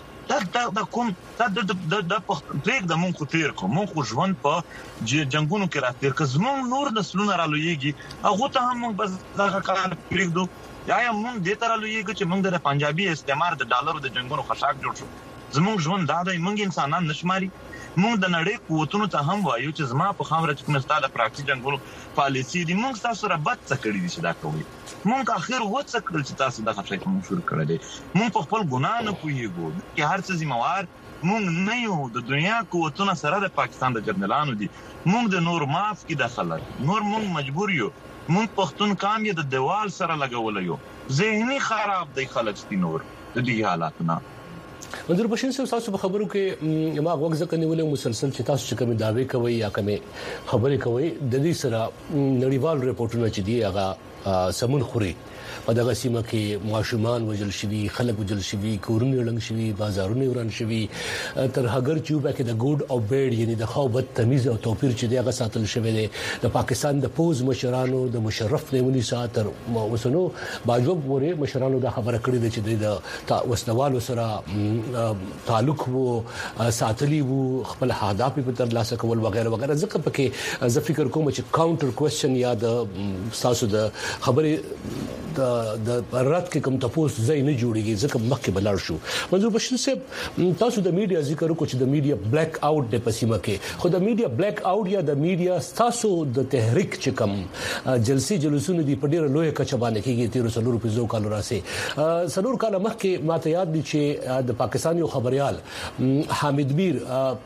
S3: دا کوم دا پرېګ د مونږ تیر کوم مونږ ژوند په جنگونو کې راتیر کزمون نور نسلونه رالويږي هغه ته هم بس دا کار پرېګدو یا مونږ دې تر رالويږي چې مونږ د پنجابي استعمار د ډالرو د جنگونو خشاک جوړ شو زمونږ ژوند دا دی مونږ انسانان نشماري مونږ د نړۍ قوتونو ته هم وایو چې زما په خاوره چې کوم ستاده پراکټیک جنگونو پالیسی دي مونږ تاسو را بد څه کړی دي چې دا کوي مونږ اخر وڅ کړل چې تاسو د خطرې کوم شروع کړل دي مونږ په خپل ګناه نه پوهیږو چې هر څه ذمہوار مونږ نه یو د دنیا قوتونو سره د پاکستان د جنرالانو دي مونږ د نور ماف کې داخله نور مونږ مجبور یو مونږ پښتون کام یې د دیوال سره لګول یو ذهني خراب دی خلک دي نور د دې حالاتونه
S1: منظور بشین صاحب تاسو په خبرو کې ما وګ ځکه نیولې مسلسل چې تاسو چې کوم داوی کوي یا کوم خبرې کوي د دې سره نړیوال ریپورتونه چې دی هغه سمون خوري په دغه سیمه کې ماشومان وجل شوي خلک وجل شوي کورونه لنګ شوي بازارونه وران شوي تر هغه چوبه کې د ګوډ او بیډ یعنی د خو بد تمیز او توپیر چې دی هغه ساتل شوی دی د پاکستان د پوز مشرانو د مشرف نیونی ساتر وسنو باجوب وره مشرانو د خبره کړې ده چې د وسنوالو سره تعلق وو ساتلی وو خپل اهداف په تر لاسه کول وغیرہ وغیرہ ځکه پکې زه فکر کوم چې کاونټر کوېسچن یا د تاسو د خبرې د رات کې کوم تاسو ځای نه جوړیږي ځکه مخکې بلار شو منظور بشیر صاحب تاسو د میډیا ذکر وکړو چې د میډیا بلیک آوټ د پسیمه کې خو د میډیا بلیک آوټ یا د میډیا تاسو د تحریک چې کوم جلسي جلوسونه دی په ډیره لوی کچه باندې کېږي 13 روپیه کال راسي سلور کال مخکې ماته یاد دي چې د پاکستان یو خبريال حامد میر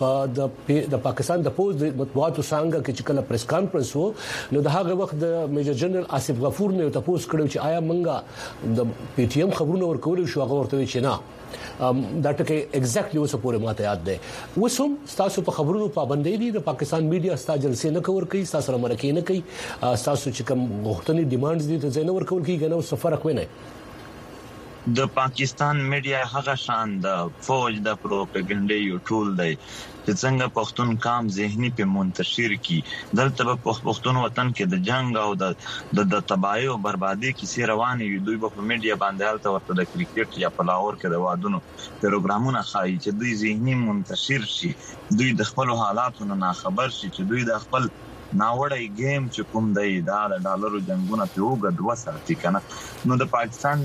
S1: په د پاکستان د پوز د مطبوعاتو څنګه کې چې کله پریس کانفرنس وو نو د هغه وخت د میجر جنرال آصف غفور نه تاسو کړو چې آیا منګه د پی ټی ایم خبرونه ورکول شو هغه ورته چې نه دا ټکي ایگزیکټلی اوس پورې ماته یاد ده وسوم تاسو په خبرونو پابندۍ دي د پاکستان میډیا ستا جلسې نه کور کوي تاسو سره مرکه نه کوي تاسو چې کوم غوښتنې ډیمانډز دي ته زینو ورکول کیږي نو سفر کوي
S3: د پاکستان میډیا هغه شان د فوج د پروپاګاندا یو ټول دی چې څنګه پښتون کام ذهني په منتشر کی دلته په پښتون وطن کې د جنگ او د تباہي او بربادي کیسې روانې وي دوی په میډیا باندې حالت ورته د کرکټ یا په لاهور کې د وادونو پروګرامونه خایي چې دوی ذهني منتشر شي دوی د خپل حالاتو نه خبر شي چې دوی د خپل ناوړی گیم چې کوم دی دا د ډالرو جنگونه په وګد وساتي کنه نو د پاکستان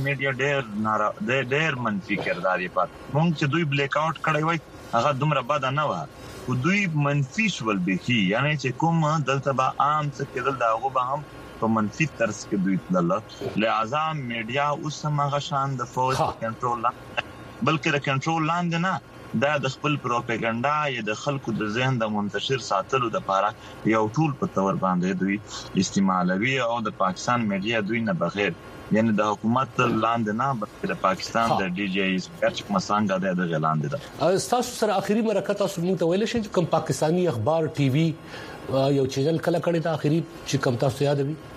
S3: میډیا ډېر منفي کرداري پات مونږ چې دوی بلیک آوټ کړی وای هغه دومره بد نه و او دوی منفي شول به یعنی چې کوم دلته به عام څه کېدل دا هغه به هم په منفي طرز کې دوی تلل لہذا میډیا اوس هغه شان د فوج کنټرول بلکې د کنټرول لاندې نه دا د خپل پروپاګاندا یا د خلکو د ذهن د منتشر ساتلو لپاره یو ټول په تور باندې دوی استعمالوي او د پاکستان میډیا دوی نه بغیر یعنی د حکومت لاندې نه بلکې د پاکستان د ډي جی ایس چې مسانګه د غلاندې ده
S1: تاسو سره اخیری مرکه تاسو موږ ته ویل شي کوم پاکستانی اخبار ټي وي یو چینل کله کړی دا اخیری چې کوم تاسو یاد وي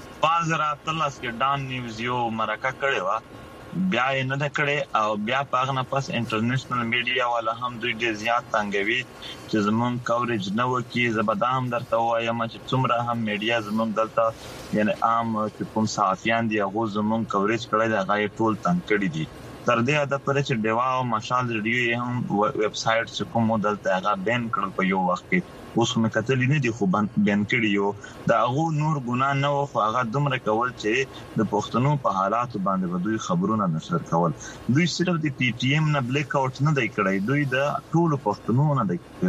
S3: بازار تلس کې ډان نیوز یو مرکه کړی و بیا نه د کړي او بیا پاغ نه پس انټرنیشنل میډیا والا هم دوی ډیر زیات تنګوي چې زمون کوریج نه وکي زبدام درته وایم چې څومره هم میډیا زمون دلته یعنی عام چې کوم صحافیان دي هغه زمون کوریج کړي دا غي ټول تنګ کړي دي تر دې د پر چې دیوا او مشال ریډیو هم ویب سټ چې کوم دلته هغه بین کړل په یو وخت کې اوس هم کتل نه دي خو بین کړي یو دا هغه نور ګنا نه و خو هغه دومره کول چې د پښتنو په حالاتو باندې دوی خبرونه نشر کول دوی صرف د پی ټی ایم نه بلیک آوټ نه دی کړی دوی د ټول پښتنو نه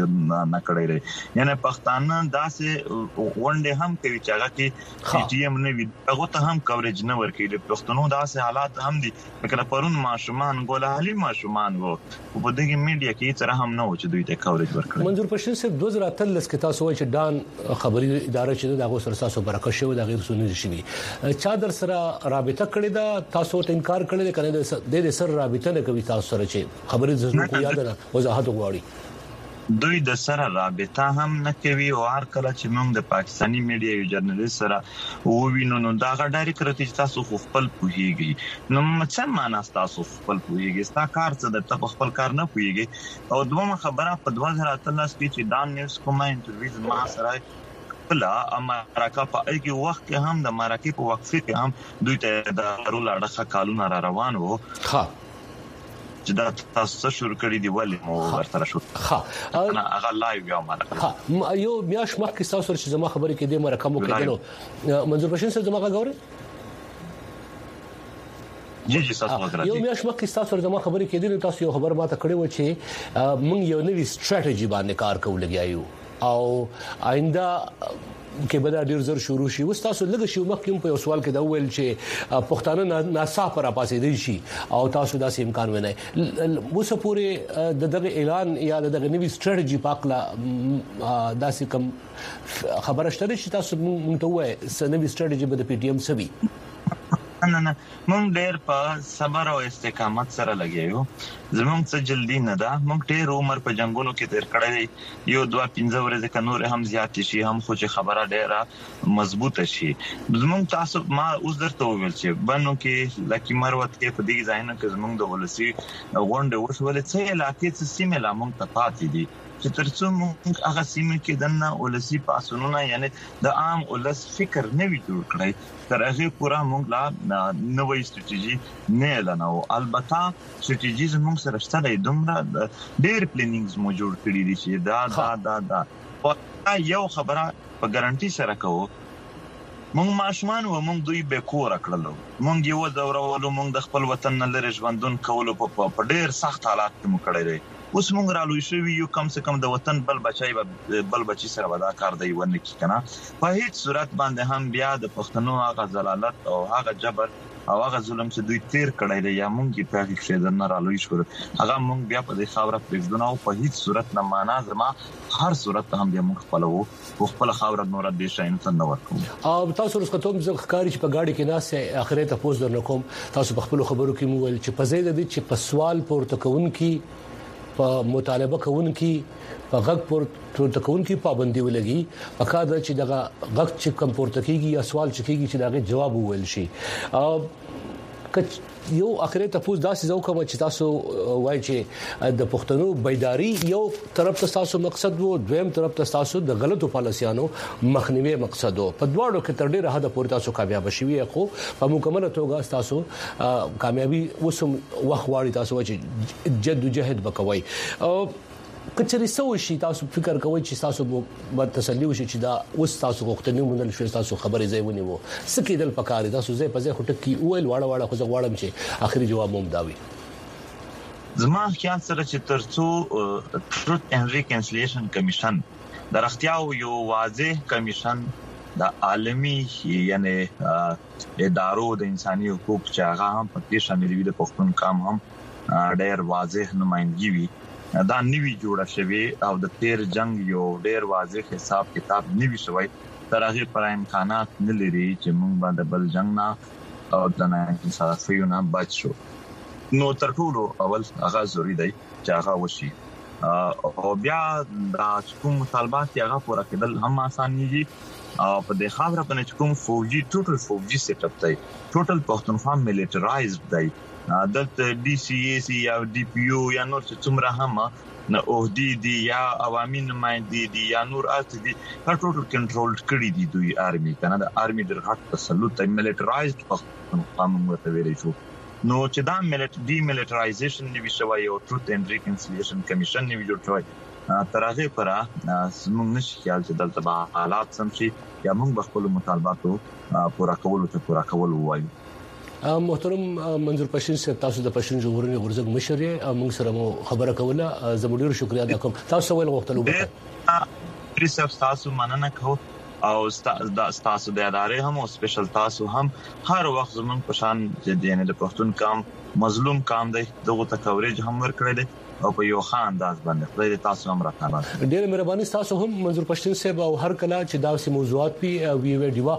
S3: نه کړی یعنی پښتانه داسې ونډه هم کوي چې هغه کې پی ټی ایم نه وي هغه ته هم کوریج نه ورکړي د پښتنو داسې حالات هم دي لکه پرون ماشومان ګولالي ماشومان وو په دغه میډیا کې تر هم نه و چې دوی ته کوریج ورکړي
S1: منظور پښتون صرف 2013 کې تاسو وایي چې ډان خبري اداره چې دغه سره تاسو برکت شوی د غیر سنوي شي چا در سره رابطه کړی دا تاسو ته انکار کړی کنه د سر رابطه نه کوي تاسو سره چې خبري زړه کو یاد نه وضاحت غواړي
S3: دوی د سره رابطه هم نه کوي او هر کله چې موږ د پاکستانی میډیا یو جرنالست سره ووینو نو دا غډاري کړی چې تاسو خپل پوهیږي نو څه معنا تاسو خپل پوهیږي تاسو کار څه د تاسو خپل کار نه پوهیږي او دومره خبره په 2013 کې چې ډان نیوز کومه انټرویو ما سره بلا امریکا په ایګي وخت کې هم د امریکا په وقفه کې هم دوی ته د رول اړه کالونه را روان وو
S1: ها
S3: چې دا تاسو شروع کړی دی ولې مو ورته شو ها انا هغه لایو یا مرکه
S1: ها یو میاش مخکې تاسو چې زما خبرې کې د مرکه مو کېدلو منظور پښتون سره زما غوړي
S3: جی تاسو غوړي
S1: یو میاش مخکې تاسو زما خبرې کې دي تاسو یو خبر ماته کړی و چې موږ یو نوې ستراتیژي باندې کار کوو لګیایو او آینده کې به دا ډیر زر شروع شي وستاسو لږ شي مخکې په یو سوال کې دا ویل چې پښتانه ناصاف را پاسې دي شي او تاسو داسې امکان ونه وسه پورې دغه اعلان یا دغه نوې ستراتیژي پاکلا داسې کوم خبره شته چې تاسو مونږ ته وایي نوې ستراتیژي به د پی ټی ایم سوي
S3: نه مونږ ډېر په صبر او استقامت سره لګیو زموږ څه جلدی نه ده مونږ ډېر عمر په جنگونو کې تیر کړی یو 2-15 ورځې کنور هم زیات شي هم خو چې خبره ډېره مضبوطه شي زموږ تاسو ما اوس درته وویل چې بنو کې لکه مروت کې په دې ځای نه کې زموږ د ولسی غونډه وشولې چې علاقې څه سیمه لا مونږ ته پاتې دي چې ترڅو موږ هغه سیمه کې دنه ولسی پاسونونه یعنی د عام ولس فکر نه وي جوړ کړی تر هغه پورا موږ لا نوې ستراتیژي نه اعلانو البته ستراتیژي موږ سره شته دومره ډېر پلانینګز مو جوړ کړی دي چې دا یو خبره په ګارانټي سره کوو مونږ ماشومان و مونږ دوی به کور کړلو مونږ یو دورولو مونږ د خپل وطن نه لري ژوندون کولو په ډېر سخت حالات کې مو کړی دی اوس مونږ را لوي شو یو کم څه کم د وطن بل بچي سره ودا کار دی ونه کی کنه په هیڅ صورت باندې هم بیا د پښتنو هغه زلالت او هغه جبر او هغه ظلم چې دوی تیر کړی دی یا مونږ په هغه کې د نارالوي شو هغه مونږ بیا په دې خاوره پرېږدو او په هیڅ صورت نه معنا زما هر صورت هم بیا مونږ خپلو خپل خاوره نور د شاین څنګه ورکو
S1: او تاسو رس کوم ځل ښکاری چې په گاډي کې ناس اخره ته پوز درنکوم تاسو په خپل خبرو کې مو ول چې په زید دي چې په سوال پورته کوونکی په مطالبه کوونکی په غږ پورته کوونکی پابندي ولګي په کار چې دغه غږ چې کم پورته کیږي یا سوال چې کیږي چې دغه جواب وویل شي یو اخره ته پوز داسې زو کوم چې تاسو وایي چې د پښتنو بیداری یو طرف ته تاسو مقصد وو دویم طرف ته تاسو د غلطو پالیسیانو مخنیوي مقصد وو په دواړو کې تر ډیره حد پورې تاسو کامیاب شوي خو په مکمله توګه تاسو کامیابی وسم وخت واړی تاسو چې جدوجہد وکوي او کچري سو شي تاسو فکر کوئ چې تاسو به تسلی وشي چې دا اوس تاسو غوښتنې مونږ شو تاسو خبرې ځای ونیو سکیدل پکاري تاسو زه په ځای خټکی ویل واړه خو زه غواړم چې اخري جواب مو داوي
S3: زما خیال سره چې ترڅو ټروت اینڈ ریکنسیلیشن کمیشن درختیاو یو واضح کمیشن د عالمي یعنی ادارو د انساني حقوق چې هغه هم په کې شامل وي د پښتون کام هم ډېر واضح نمائندګي وي دا نوی جوړه شوی او د تیر جنگ یو ډیر واضح حساب کتاب نوی شوی تر هغه پر امکانات نه لري چې موږ باندې بل جنگ نه او د نه انصافیونه بچو نو تر ټولو اول هغه ضروری دی چې هغه وشي او بیا د کوم مطالبات هغه پوره کېدل هم اسانيږي او په دې خبره باندې کوم فوجي ټوټل فوجي سیټ اپ دی ټوټل پښتونخوا میلیټرایزډ دی دلته ډي سي ای سي یا ډي پی یو یا نور څومره هم نه اوهدي دي یا عوامي نمائندې دي یا نور اس دي ټوټل کنټرول کړی دي دوی آرمي کنه د آرمي د غټ تسلط میلیټرایزډ پښتونخوا موږ ته ویلې شو نو چې دا ډي میلیټرایزیشن نیوي شوی او ټروت اینڈ ریکنسیلیشن کمیشن نیوي جوړ شوی تر هغه پر موږ نشي خیال چې دلته به حالات سم شي یا موږ خپل مطالباتو پورا کول وایو
S1: محترم منظور پښتون صاحب تاسو د پښتون جمهوریت غورځنګ مشر یې موږ سره مو خبره کوله زموږ ډیر شکریا ادا کوم تاسو ول غوښتلو
S3: به پریسپ تاسو مننه کو او تاسو د ادارې هم او سپیشل تاسو هم هر وخت زمون پشان چې دینه د پښتون کام مظلوم کام دی دغه ته کوریج هم ورکړی دی او په یو خان انداز باندې خدای دې تاسو هم راکړه
S1: ډېر مهرباني تاسو هم منظور پښتون صاحب او هر کله چې دا سي موضوعات په وی ډیوا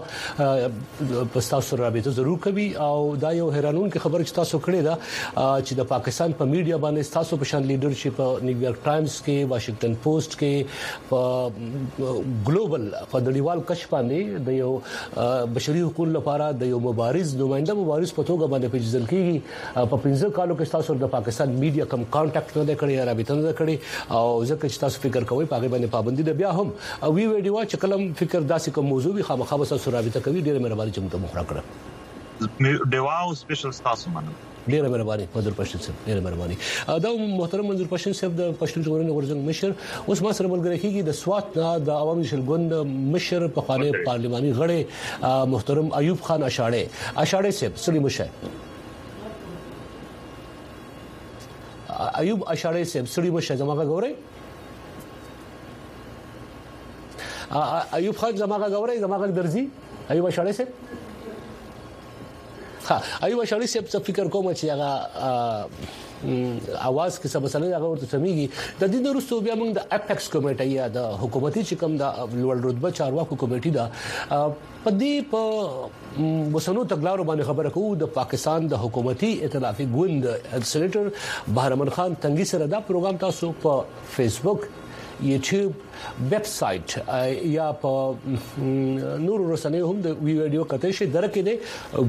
S1: په تاسو رابطه ضرور کوي او دا یو حیرانون کې خبر چې تاسو کړی دا چې د پاکستان په میډیا باندې تاسو په شان لیډرشپ نیویارک ټایمز کې واشنگټن پوسټ کې په ګلوبل په نړیوال کچ باندې د یو بشري حقوقو لپاره د یو مبارز نمائنده مبارز په توګه باندې پیژندل کیږي په 15 کالو کې تاسو د پاکستان میډیا کم کانټیکټ کړي رابطه نه کړي او ځکه چې تاسو فکر کوئ په هغه باندې پابندي ده بیا هم وی ویډیو چې کلم فکر داسې کوم موضوع وي خامخا تاسو رابطه کوي ډېر مهرباني چې موږ مخرا کړه
S3: دیواو سپیشل تاسو مننه
S1: ډېر مهرباني منظور پښتون صاحب ډېر مهرباني دا محترم منظور پښتون صاحب د پښتون جمهوریت غورځنګ مشر اوس ما سره ملګری کیږي د سوات د عوامي شلګوند مشر په خانه پارلماني غړي محترم ایوب خان اشاړه صاحب سړي مشه ایوب اشاړه صاحب سړي مشه زماغه غوري ایوب خان زماغه غوري زماغه درځي ایوب اشاړه صاحب ایوب اشاړه صاحب څه فکر کوم چې هغه اواز کې څه مسله هغه ورته سميږي د دې وروسته بیا موږ د اپیکس کمیټه یا د حکومتي چې کوم د لوړ رتبه چارواکو کمیټه دا په دې په وسنو تګلارو باندې خبره کوو د پاکستان د حکومتي ائتلافي ګوند سېنیټر بهرمن خان تنګي سره دا پروګرام تاسو په فیسبوک یوټیوب ویب سټ یا په نور رسنیو هم د ویډیو کته شي درکې دي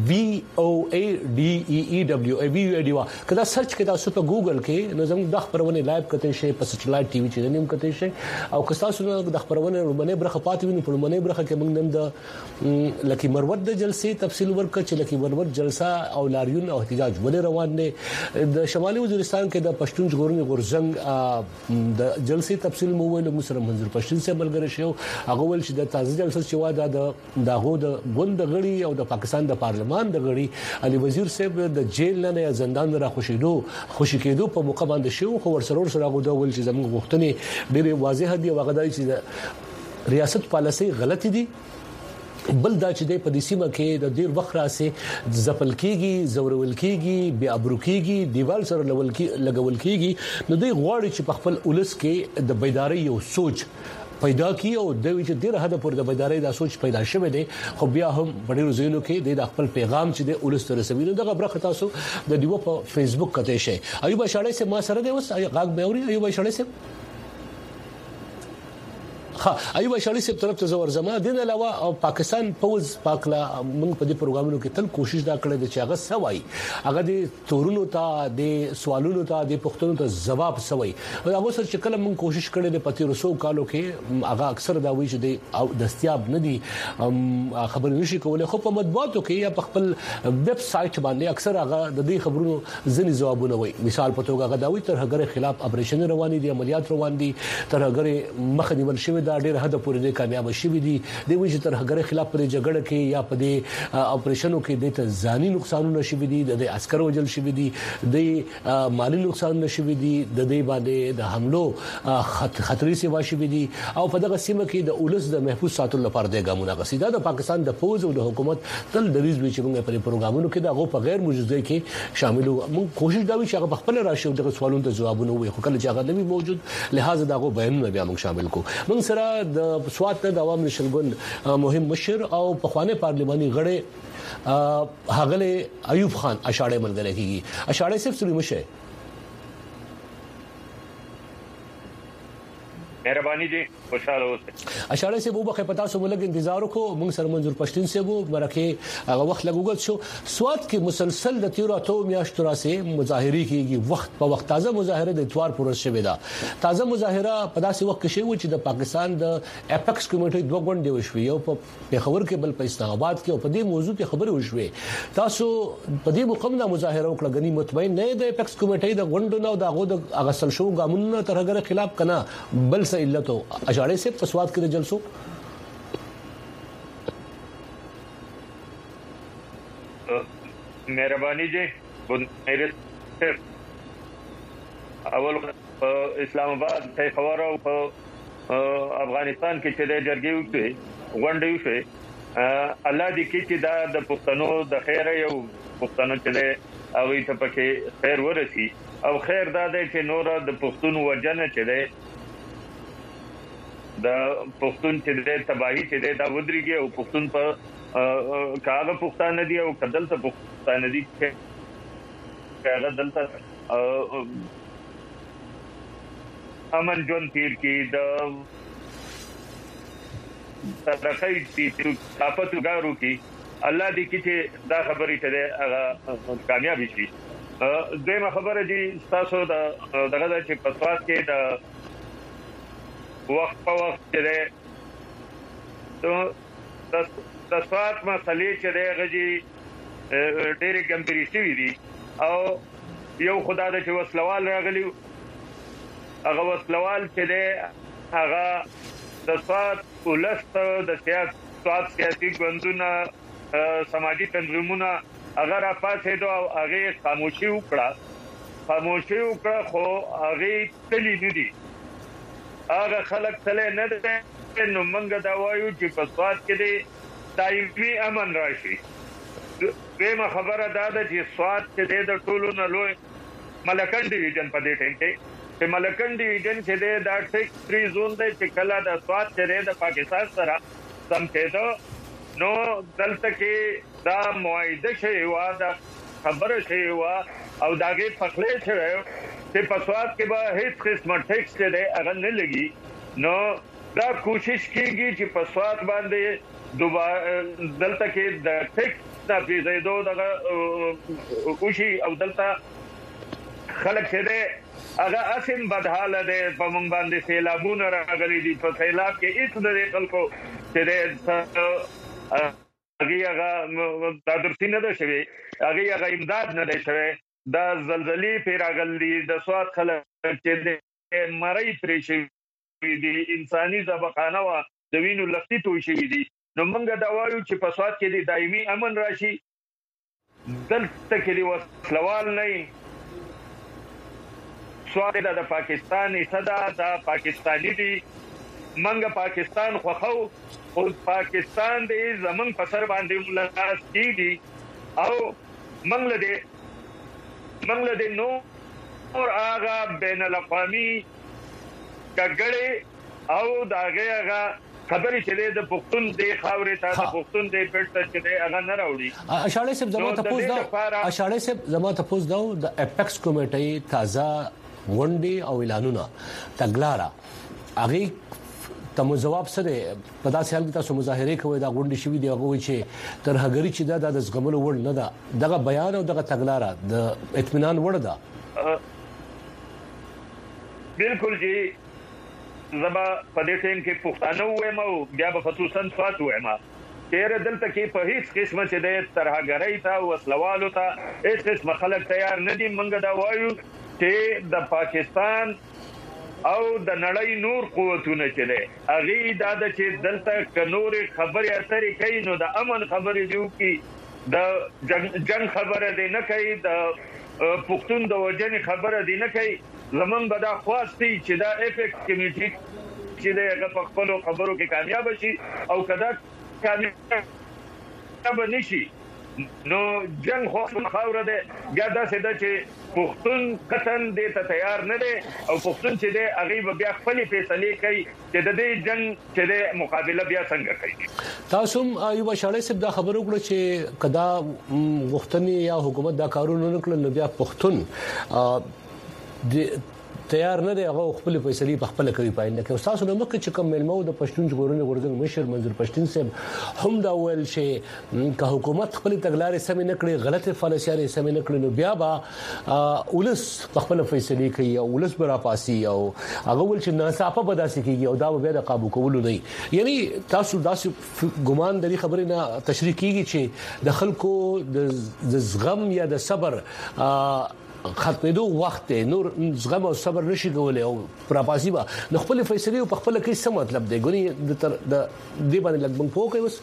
S1: VOADEEW وی ویډیو کدا سرچ کدا سو په ګوګل کې نو زموږ د خبرونه لایو کته شي په سټلایټ ټي وي چې نیم کته شي او کستا سو د خبرونه رومنه برخه پاتې ویني په رومنه برخه کې موږ نن د لکی مروت د جلسې تفصیل ورکړ چې لکی مروت جلسه او لاریون او احتجاج ولې روان دي د شمالي وزیرستان کې د پښتون جمهوریت غورځنګ د جلسې تفصیل مو ویل موږ سره منظور پښتون صاحب ملګری شو هغه ول چې د تازه جلسه چې واده دغه د غوند غړي او د پاکستان د پارلمان د غړي علي وزیر صاحب د جیل نه یا زندان را خوشی کېدو په موقع باندې شو خو ورسره غوډه ول چې زموږ غوښتنې ډېر واضح دي او هغه د ریاست پالیسي غلطي دي بل دا چې د پدیسیمه کې د ډیر وخت راسه زپل کیږي زورول کیږي بیا ابروکیږي دیوال سره لګول کیږي نو دوی غواړي چې په خپل اولس کې د بیداری او سوچ پیدا کی او د ویچ ډیر حد پر د بیداری د سوچ پیدا شوه دي خو بیا هم ډیرو زینو کې د خپل پیغام چې د اولس تر رسوي نو دغه برخه تاسو د دیو په فیسبوک کته شي ایوب شاړې سه ما سره دی اوس غاګ به اوري ایوب شاړې سه ایوب شاړي سپ طرف ته زور زما د علاوه پاکستان پوز پاکلا موږ په دې پروګرامونو کې تل کوشش دا کړې چې هغه سوای هغه د تورونو ته د سوالونو ته د پښتنو ته جواب سوای هغه سره چې کله موږ کوشش کړې د پتی رسو کالو کې هغه اکثر دا وایي چې د دستیاب نه دي خبر نشي کولای خو په مطبوعاتو کې یا په خپل ویب سټ باندې اکثر هغه د دې خبرونو ځنی جوابونه وایي مثال په توګه هغه دا وایي تر هغه خلاف اپریشن روان دي عملیات روان دي تر هغه مخ نیول شوی دا ډېر حد پورې کامیاب شوی دي د ویج تر هغه خلاف پر جګړه کې یا په دې اپریشنو کې د ځاني نقصانونه شوی دي د عسکر وجل شوی دي د مالی نقصان شوی دي د دې باندې د حملو خطرې سیوا شوی دي او په دغه سیمه کې د اولس د محفوظ ساتلو لپاره د ګامونه غسیدا د پاکستان د فوج او د حکومت تل د ریز وی چې موږ په پروګرامونو کې دغه په غیر موجوده کې شامل موږ کوشش دا وی چې هغه خپل راشي د سوالونو ته جوابونه وي خو کله چې هغه نوي موجود لہذا دغه بیانونه بیا موږ شامل کو موږ سره د سوات د عوام نشلګون مهم مشر او په خوانه پارلماني غړي هغله ایوب خان اشاړه ملګری کیږي اشاړه صرف سړي مشه
S4: مهرباني دي خوشاله اوسئ
S1: اشاره سے وو بخې پتا سو ولګ انتظار کو موږ سره منظور پښتون سے وو مرکه هغه وخت لګوګل شو سواد کې مسلسل د تیرو اتو میاشتو راسه مظاهره کیږي وخت په وخت تازه مظاهره د اتوار پر شوه دا تازه مظاهره په داسې وخت کې شوه چې د پاکستان د اپیکس کمیټې دوه غونډې وشوي او په پیښور کې بل په اسلام آباد کې او په دې موضوع کې خبرې وشوي تاسو په دې مقام د مظاهره وکړه غني مطمئن نه د اپیکس کمیټې د غونډو نو د غسل شو ګامونو تر هغه خلاف کنا بل څه علت اشاره سے پسواد کې د جلسو
S4: مهرباني دي اول اسلام آباد پیښور او افغانستان کې چې د جرګې وکړي غونډې وشي الله دې کې چې دا د پښتنو د خیر یو پښتنو چې هغه ته پکې خیر ورسي او خیر دا دی چې نور د پښتون وجنه چې دی د پښتون چې د تباہي چې د ودرېږي او پښتون په کاغه پښتانه دي او کدل ته پښتانه دي کاغه دلته امن جون تیر کې د ترخی چې طاقت وګارو کې الله دې چې دا خبرې ته کامیاب شي دغه خبره دي تاسو دغه چې پسواد کې د وخت په وخت چې د سوات مسلې چې دغه ډېر ګمبري شوی دي او یو خدای د چې وسلوال راغلی هغه وسلوال چې هغه د سوات ولست د سیاسي ګوندونو سماجی تنظیمونو هغه را پاسې دوه هغه خاموشي وکړه خو هغه تللی نه دي هغه خلک تله نه ده نو موږ دا وایو چې په سواد کې دایمي امن راشي دغه خبره دا ده چې سواد کې د ټولو نه لوی ملکن ډیویژن په دې ټیم کې چې ملکن ډیویژن چې دا ټیک فری زون دی چې کله د سواد چې د پاکستان سره سم کېدو نو دلته کې دا معاهده شوی و دا خبره شوی و او داګه پخلې شوی چې په سواد کې به هیڅ قسمه ټیکس دې هغه نه لګي نو دا کوشش کیږي چې په سواد باندې دوباره دلته کې د ټیکس د پیژېدو دغه کوشي او دلته خلک چې هغه اسیم بدحاله دي په مونږ باندې سیلابونه راغلي دي په سیلاب کې هیڅ د خلکو چې هغه د درسینه ده شوی هغه امداد نه ده شوی دا زلزلې پیراغلي د سواد خلک چې د مړی پرې شوی دي انساني ذبحانه وا د وینو لختي توي شوی دي نو موږ دا وایو چې په سواد کې د دایمي امن راشي دلته کې دی وسلوال نه سواد د پاکستان صدا د پاکستاني دي منګه پاکستان خوخو او پاکستان دې زمون په سر باندې ملاقات کیږي او منګله دې نو اور آغا بین الاقوامی کګړې او داغه هغه خبرې چې د پښتون د خاورې ته د پښتون د پټ چې هغه نه راوړي.
S1: اشاړې صاحب زما ته پوز دا د اپیکس کمیټې تازه غونډې او اعلانونه تګلارا هغه تم جواب سره په داسې حال کې تاسو مظاهره کوي دا غونډې شوې دی هغه چې ترهګری چې دا د زغملو وړ نه ده دغه بیان او دغه تګلارا د اطمینان وړ ده.
S4: بالکل جی زما په دې ټیم کې پښتانه وایم او بیا په خصوصا فات وایم چیرې دلته کې په هیڅ قسمه چې د ترهګری ته او وسلوالو ته هیڅ قسم خلک تیار نه دي. منګه دا وایو چې د پاکستان او د نړۍ نور قوتونه چې ده هغه د چې دلته کنور خبرې اترې کوي نو د امن خبرې دیو کې د جنگ خبره دی نه کوي د پښتون د وجنې خبره دی نه کوي. زمون به دا خواستی چې دا افیکټ کمیټي چې د خپل خبرو کې کامیاب شي او کدا کامیاب نشي نو جنگ خو خاور ده بیا دا څه ده چې پښتون قطن دې ته تیار نه دي او پښتون چې دې هغه بیا خپل فیصله کوي چې د دې جنگ چې د مقابله بیا څنګه کوي.
S1: تاسو ایوب شاړې صاحب دا خبرو کړو چې کدا غوښتنې یا حکومت دا کارونه نکړل نو بیا پښتون تیار نه دی هغه خپل فیصله په خپل کوي پاینده کې استاد نو مکه چې کوم ملمو د پښتون ژغورنې غورځنګ مشر منظور پښتون صاحب هم دا ویل چې که حکومت خپل تګلارې سم نه کړي غلطه فالسیارې سم نه کړي نو بیا با ولس خپل فیصله کوي او ولس برا پاسي او هغه ول چې ناصافه بداسي کیږي او دا بیا د قابو کول نه یعنی تاسو داسې ګمان د خبرې نه تشریح کیږي چې د خلکو د زغم یا د صبر ختمېدو وخت نور زغم او صبر نشي کولای او پراپاسي با د خپل فیصله او خپل کې څه مطلب دی ګونی د دې باندې لګبن پوکې وس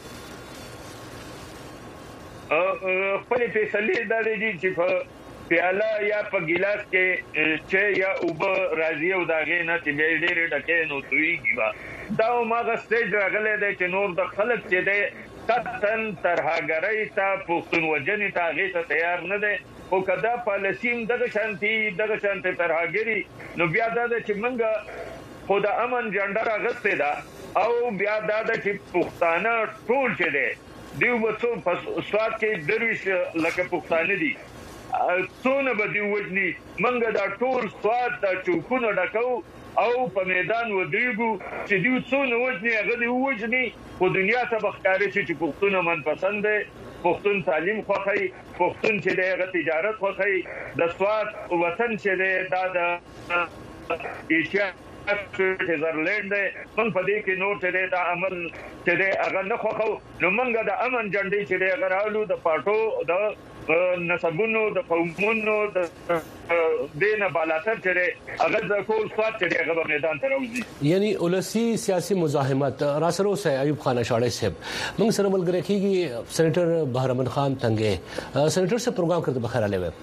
S4: خپل فیصله د دې چې په پیاله یا په ګلاس کې چې یا اوب راځي او داغه نه چې ډېر ډکه نو تويږي با دا ماغه سټیج راغله د چې نور د خلک چې د قطن ترهګری ته پښتون وجنې ته هغه ته تیار نه دي او کدا پالیسیم دغه شانتي ترهګری نو بیا دا چې منګه خدا امن جنډر اغسته دا او بیا دا چې پښتانه ټول چې دي دیو وڅو سواد کې درویش لکه پښتانه دي څونه به دی وجني منګه دا ټول سواد د چوکونو ډکو او په میدان ودیګو چې دیو څونه وجني هغه دی وجني په دنیا ته بختاره چې پښتون من پسند دي پښتون تعلیم خوخی پښتون چې دغه تجارت خوخی د سواد وطن چې د ایشیا سویټزرلند من په دې کې نور چې د عمل چې هغه نه خوخو نو منګه د امن جنډي چې هغه رالو د پټو د نسبونو د قومونو د دینه بالاتر چې هغه د کول سواد چې هغه میدان ته راوځي
S1: یعنی ولسی سیاسي مزاحمت راسرو سه ایوب خان اشاړې صاحب موږ سره ملګری کیږي سېنیټر بهرمن خان تنګه سېنیټر سے پروګرام کرتے بخیر علی وې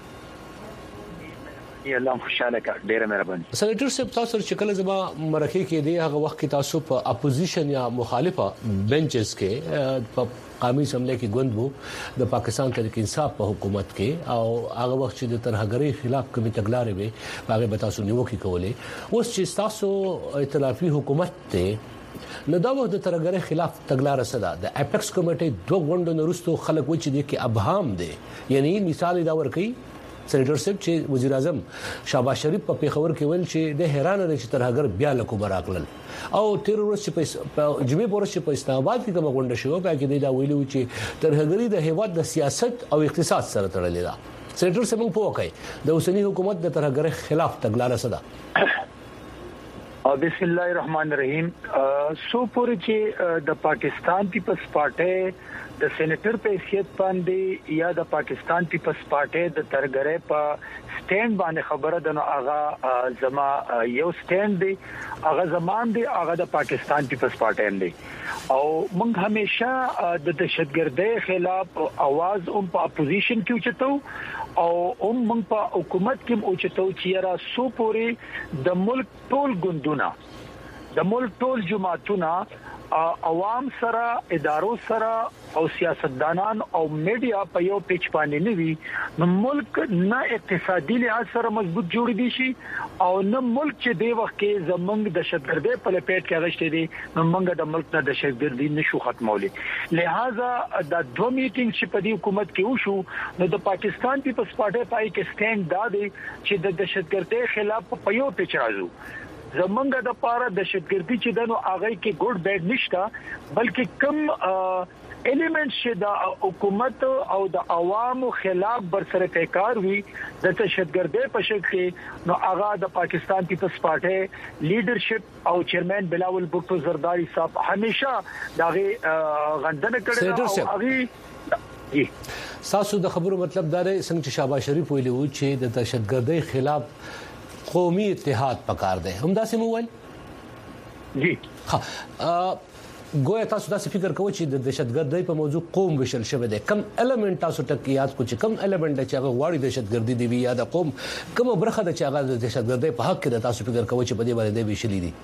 S5: الله خوشاله کا ډیره مهرباني
S1: سېنیټر صاحب تاسو چې کله زما مرکه کې دی هغه وخت کې تاسو په اپوزیشن یا مخالفه بنچز کې په قومي سملې کې ګوند وو د پاکستان تحریک انصاف په حکومت کې او هغه وخت چې د ترهګری خلاف کومې تګلارې وي هغه به تاسو نیوکه کولې اوس چې تاسو ائتلافي حکومت ته نو دا وخت د ترهګری خلاف تګلارې صدا د اپیکس کمیټې دوه غونډو نورستو خلک و چې د کې ابهام دي یعنی مثال دا ورکړي سېنیټر صاحب چې وزیر اعظم شهباز شریف په پیښور کې ویل چې د حیران دي چې ترهګر بیا لکو براکلل او تیرورست چې په جمعې پورې چې په اسلام آباد کې کومه غونډه شوه په کې دا ویلو چې ترهګری د هیواد د سیاست او اقتصاد سره تړلې ده سېنیټر صاحب په وکړي د اوسنی حکومت د ترهګر خلاف تګلارې صدا
S5: بسم الله الرحمن الرحیم سو پورې چې د پاکستان پیپلز پارټي د سېنیټر په حیثیت باندې یا د پاکستان پیپلز پارټي د ترګره په سټیند باندې خبره ده نو هغه زما یو سټیند دی هغه زمان دی هغه د پاکستان پیپلز پارټي دی او موږ همیشه د دهشتګردۍ خلاف आवाज په اپوزیشن کې اوچتو او موږ په حکومت کې اوچتو چې را سو پورې د ملک ټول ګوندونه د ملک ټول جماعتونه عوام سره ادارو سره او سیاستدانان او میډیا په یو پیچ باندې نیوي نو ملک نه اقتصادي لحاظ سره مضبوط جوړ دي شي او نه ملک چې دی وخت کې زمنګ دهشتګردي په لپیټ کې غشتي دي نو موږ د ملک نه دهشتګردي نشو ختمولې لہذا د دوه میټینګ چې په دې حکومت کې وشو نو د پاکستان پیپلز پارټي پای کې سټاند دادي چې د دهشتګردي خلاف په یو پیچ راځو زمونږ د پاره دهشتګردي چې دنو هغه کې ګډ بیډ نشته بلکې کم الیمنټ چې د حکومت او د عوامو خلاف برسره کار وی د دهشتګردي په شکل کې نو هغه د پاکستان پیپلز پارټي لیډرشپ او چیرمن بلاول بوټو زرداری صاحب همیشه دغه غندنه کړې او هغه
S1: تاسو د خبرو مطلب دا دی څنګه شهباز شریف ویلي و چې د دهشتګردۍ خلاف قومي اتحاد پکار دی هم دا سم وایي
S5: جی
S1: ها ګویا تاسو دا فکر کوئ چې د دهشتګردۍ په موضوع قوم وشل شوی دی کم الیمنٹ تاسو ټک یاد کو چې کم الیمنٹ چې هغه واړی دهشتګردي دی یا د قوم کوم برخه د چې هغه د دهشتګردۍ په حق کې تاسو فکر کوئ چې په دې باندې وشلې دي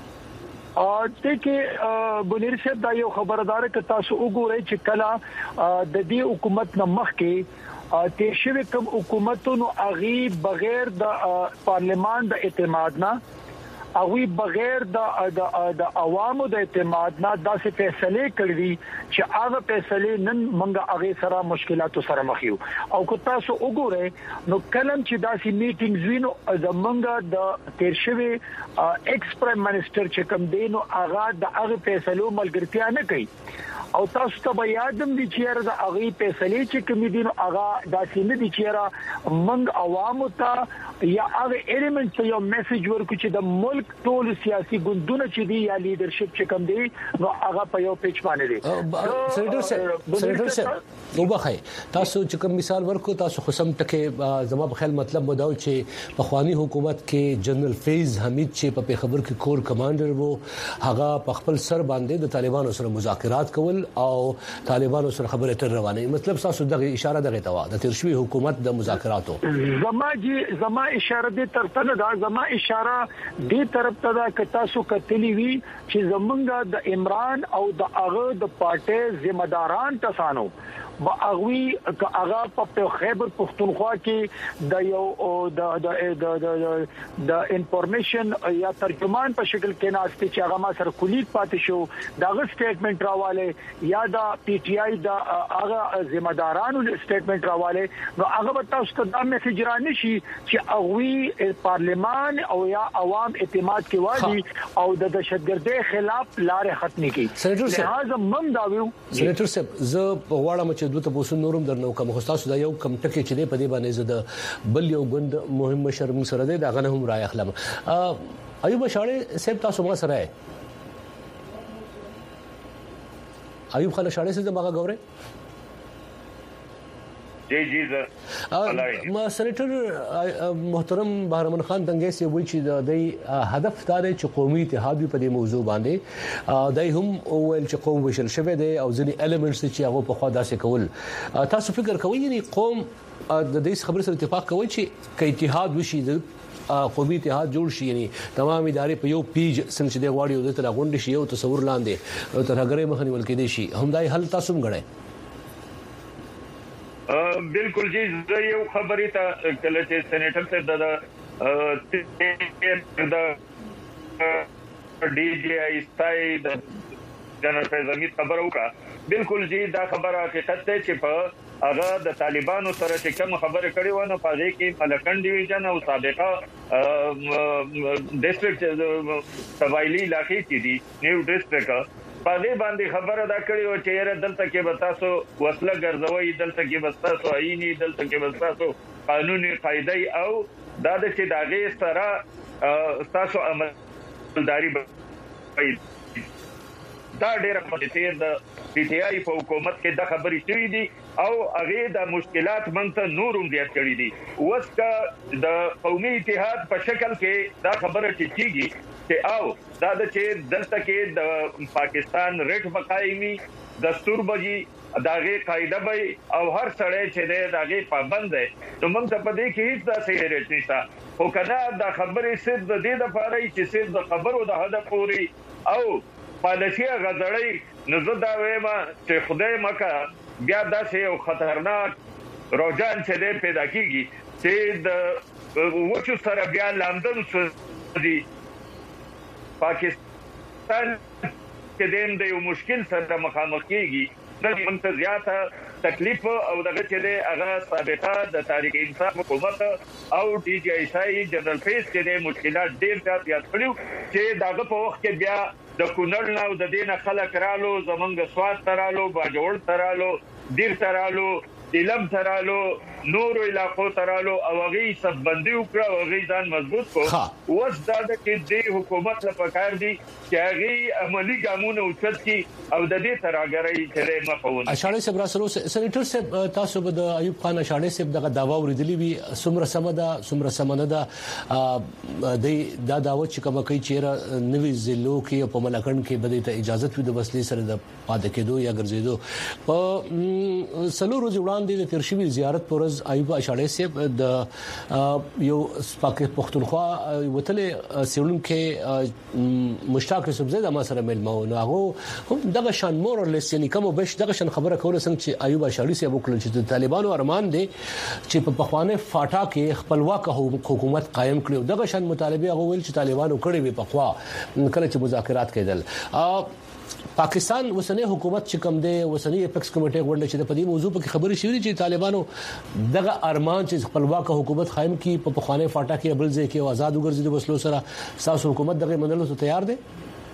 S5: ټکي بنیر صاحب دا یو خبردار ک تاسو وګورئ چې کله د دې حکومت نه مخکې تیر شوی کوم حکومتونو اغي بغیر د پارلیمان د اعتماد نه اوی بغیر د عوامو د اعتماد نه داسې فیصله کړې چې هغه فیصله نن منګه هغه سره مشکلاتو سره مخ یو او کو تاسو وګورئ نو کلم چې داسې میټینګز وینو زمونږه د تیر شوی ایکس پرایم منسٹر چې کوم دینو هغه د هغه فیصلو ملګرتیا نه کوي او تاسو ته یادم دي چې د هغه فیصله چې کوم دینو هغه داسې نه دي چې منګ عوامو ته یا هغه الیمنټ یو میسج ورکو چې د ملک ټول سیاسي ګوندونه چې دي یا لیډرشپ چې کوم دي نو هغه په یو پیچ باندې دي
S1: سېنیټر صاحب وبخای تاسو چې کوم مثال ورکو تاسو خصم ټکه زما په خیال مطلب مو دا چې په خواني حکومت کې جنرال فیض حمید چې په خبر کې کور کمانډر وو هغه په خپل سر باندې د طالبانو سره مذاکرات کول او طالبانو سره خبرې تر روانه مطلب تاسو دغه اشاره دغه توا د ترشوي حکومت د مذاکراتو
S5: زما اشاره دې ترته دا زما اشاره دې طرف ته دا ک تاسو کتلی وی چې زمونږ د عمران او د هغه د پارټي ذمہ داران تاسو با اغوی ک هغه په خیبر پختونخوا کې د یو د انفارمیشن یا ترجمان په شکل کې ناشته چې هغه ما سره کلیت پاتې شو داغه سټیټمنټ راواله یا د پی ټی آی د هغه ذمہ دارانو سټیټمنټ راواله نو هغه به تاسو ته د میسج رانه شي چې اغوی پارلمان او یا عوام اعتماد کې واجی او د دهشتګردۍ خلاف لارې ختمې کړي لہذا مم دا ویو
S1: سېنیټر صاحب زه غواړم چې دوی ته پوسو نورم درنو کوم خو تاسو دا یو کم ټکی چې په دې باندې زده بل یو غند مهم مشر سره دی دا غنه هم راي اخلم ایوب شاړې صاحب تاسو ما سره ایوب خان شاړې سره ماګه غوړې
S4: جی
S1: ما سېنیټر محترم بهرمن خان دنګې سي وایي چې د هدف دا دی چې قومي اتحاد په دې موضوع باندې دای هم ویل چې قوم وشل شوی دی او ځینی الیمنټس چې هغه په خوا داسې کول تاسو فکر کوئ یعنی قوم د دې خبرې سره اتفاق کوي چې اتحاد وشي قومي اتحاد جوړ شي یعنی تمام ادارې په یو پیج څنګه د غواړي او د تر غونډې شي او تصور لاندې تر هغه مخنی ولکې دي شي هم دای حل تاسو غړئ
S4: بالکل جی زه یو خبرې ته کله چې سېنیټر ته د ډي جی آی استای د جنرال فیض حمید خبرو کا بالکل جی دا خبره حقیقت ته چې په هغه د طالبانو سره چې کوم خبره کړې و نو په دې کې ملکن ډیویژن او سابقه ډیسټریکټ سوایلی علاقې کې دي نیو ډیسټریکټ په دې باندې خبره دا کړې و چې دلته کې به تاسو وسله ګرځوي دلته کې به تاسو عیني دلته کې به تاسو قانوني قاعده او دا د چې داغه سره تاسو عملداري دا ډېر مهمه ده پی ټی آی په حکومت کې دا خبرې شوې دي او هغه د مشکلات منته نورم زیات کړې دي وسکه د قومي اتحاد په شکل کې دا خبره کیږي چې او دا د چې دلته کې د پاکستان ریټ بقایمي دستور بږي داغه قاعده به او هر سړی چې داغه پابند دی نو موږ ته په دې کې هیڅ څه ریټ نشته خو کنه د خبرې صرف د دې د پاره چې صرف د خبرو د هدف پوری او پالیسي غزړی نو زه دا وایم چې خدای مکه بیا داسې یو خطرناک روجان چې دې پیدا کیږي چې د وچو سره بیا لندن سودي پاکستان کې د یو مشکل سره مخامخ کیږي د منتزياته تکلیف او دغه چې د هغه سابقه د تاریخ انصاف حکومت او ډي جی آی سای جنرال فیس کې د مشکلات ډیر زیات کړیو چې دغه په وخت کې بیا د کونړ نو د دینه خلک رالو زمونږ سواد ترالو باجوړ ترالو دیر ترالو دلم ترالو نور علاقو ترالو او غي سب بندي وکړه او غي ځان مضبوط کو اوس دا د دې حکومت لپاره کار دي چې غي عملی ګامونه اوچت کی او د دې تراګرۍ چې مخاون
S1: اشاره صاحب راسره سېنیټر صاحب تاسو به د ایوب خان اشاره صاحب دغه داوا ورېدلی وي سمره سمنه دا د داوا چې کوم کوي چې نوې ضلعو کې په ملکند کې بده ته اجازه وي د وسلې سره د پاتې کېدو یا ګرځېدو په سلو روز وړاندې د ترشوي زیارت پرز ایوب اشاره صاحب د یو پښتونخوا وتلې سیړون کې مشتاق سبزه د ما سره ملمو نو هغه هم دغه شان مور لسنی کوم بش دغه شان خبره کوله څنګه چې ایوب اشاری صاحب وکړل چې طالبانو ارمان دي چې په پخوانه فاټا کې خپلواک حکومت قائم کړي دغه شان مطالبه هغه ویل چې طالبانو کړي وي په خوا کله چې مذاکرات کېدل پاکستان وسنی حکومت چې کوم دی وسنی اپیکس کمیټه غونډه چې په دې موضوع په خبري شوې چې طالبانو دغه ارمان چې خپلواک حکومت قائم کړي په پخوانه فاټا کې بل ځای کې آزاد وګرځي د وسلو سره ساسو حکومت دغه منلو ته تیار دی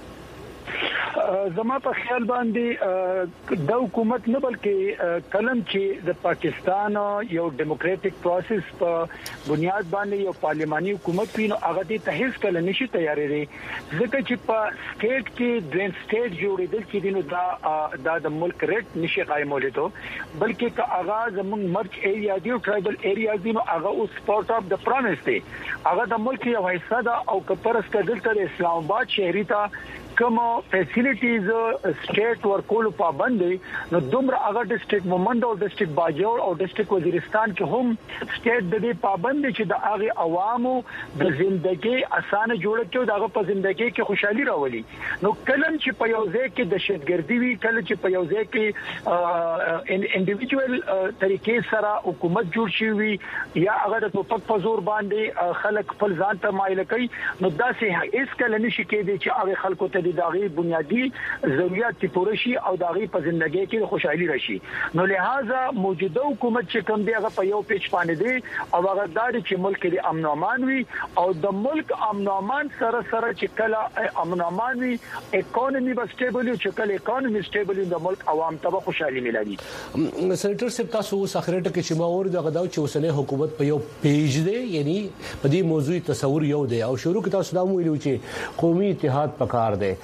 S5: زما په خیال باندې د حکومت نه بلکې کلم چې د پاکستان یو ډیموکراټک پروسس په بنیاد باندې یو پارلماني حکومت وینو هغه ته هیڅ کله نشي تیارې دي ځکه چې په سټیټ کې درین سټیټ جوړېدل چې دینو د ملک ریټ نشي قائمول ته بلکې که هغه زموږ مرچ ایریا دی او ټرایبل ایریا دی نو هغه اوس پارت اف د پرومس دی هغه د ملک یو حصہ ده او کپرس کډل تر اسلام آباد شهري ته کوم فیسیلیټیز سټیټ ورکول پابندي نو دومره هغه ډیسټریکټ مومند او ډیسټریکټ باجوړ او ډیسټریکټ وزیرستان کې هم سټیټ د دې پابندي چې د هغه عوامو د ژوندۍ اسانه جوړ کړي دغه په ژوندۍ کې خوشحالي راولي نو کلم چې په یو ځای کې دهشتګردي وي کله چې په یو ځای کې انډیویډوال طریقې سره حکومت جوړ شي وي یا هغه د توپک په زور باندې خلک خپل ځان ته مایل کوي نو دا سه هیڅ کله نشي کېدی چې هغه خلکو ته د داغي بنیادی ضرورت پوره شي او داغي په ژوندۍ کې خوشحالي راشي نو لہذا موجوده حکومت چې کوم دی هغه په یو پیچ باندې دی او هغه داري چې ملک کې امن او امان وي او د ملک امن او امان سره چې کله امن او امان وي اکانومي به سټیبل چې کله اکانومي سټیبل د ملک عوام ته خوشحالي ملایي
S1: سېنیټر صاحب تاسو ساخرته کې چې ما اور دغه دا چې وسنه حکومت په یو پیج دی یعنی په دې موضوع تصور یو دی او شروع کې تاسو دا ویلو چې قومي اتحاد پکار دی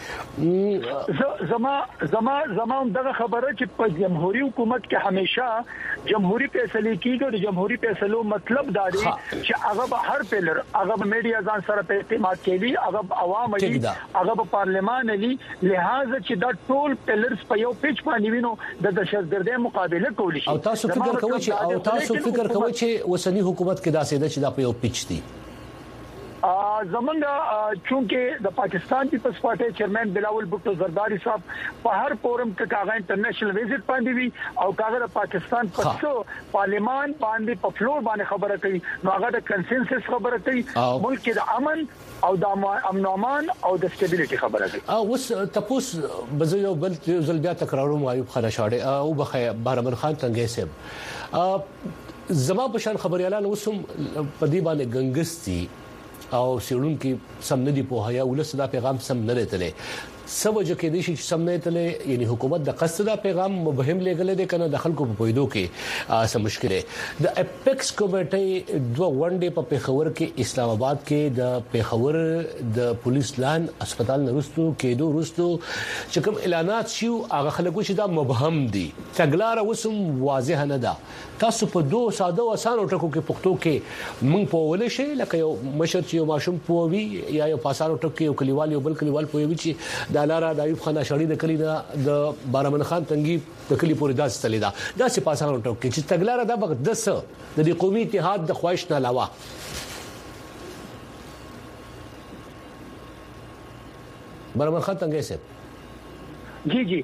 S1: زما دغه خبره چې په جمهوریت حکومت کې همیشه جمهوریت فیصله کیږي او د جمهوریت فیصلو مطلب دا دی چې هغه به هر پلر هغه به میډیا ځان سره په اعتماد کوي هغه عوام دي هغه په پارلمان دي لہذا چې دا ټول پلرز په یو پیچ باندې وینو د دهشتګردۍ مقابله کولی شي او تاسو فکر کوئ چې وسنی حکومت کې دا سیده چې دا په یو پیچ دي
S5: زمونږ چونکه د پاکستان پیپلز پارټي چیرمن بلاول بوټو زرداری صاحب په هر فورم کې کاغه انټرنیشنل ویزټ باندې وی او کاغه د پاکستان په پارلیمان باندې په فلور باندې خبره کوي نو هغه د کنسنسس خبره کوي ملک د امن او د امن امان او د سټیبিলিټي خبره کوي
S1: اوس تاسو بزیو بل ځل بیا تکراروم ایوب خان شاړي او بخې بهرمن خان تنګي صاحب زما په شان خبريالان اوسم په دې باندې ګنګستي او سیړون کې سم نه دی په هيا ولس دا پیغام سم نه لري سوجه کې دي چې سم نه تلې یعنی حکومت د قصد دا پیغام مبهم لګل دي کنه د خلکو په پویدو کې سم مشکله د اپیکس کمیټي دوه ونډې په پیښور کې اسلام آباد کې د پیښور د پولیس لان هسپتال نرستو کېدو رستو چې کوم اعلانات شو هغه خلکو چې دا مبهم دي تګلار وسم واضح نه ده تاسو په دوه ساده او اسانو ټکو کې پښتو کې مونږ په ولې شي لکه یو مشر چې یو ماشوم پووي یا یو پاسانو ټکو کې یو کلیوال یو بل کلیوال پووي چې د لاره د ایوب خان شاړي د کلی د بهرمن خان تنګي د کلی پورې داس تللی دا داسې پاسانو ټکو کې چې تګلار د بغد د دې قومي اتحاد د خواهش نه علاوه برمن خان تنګي سه
S5: جی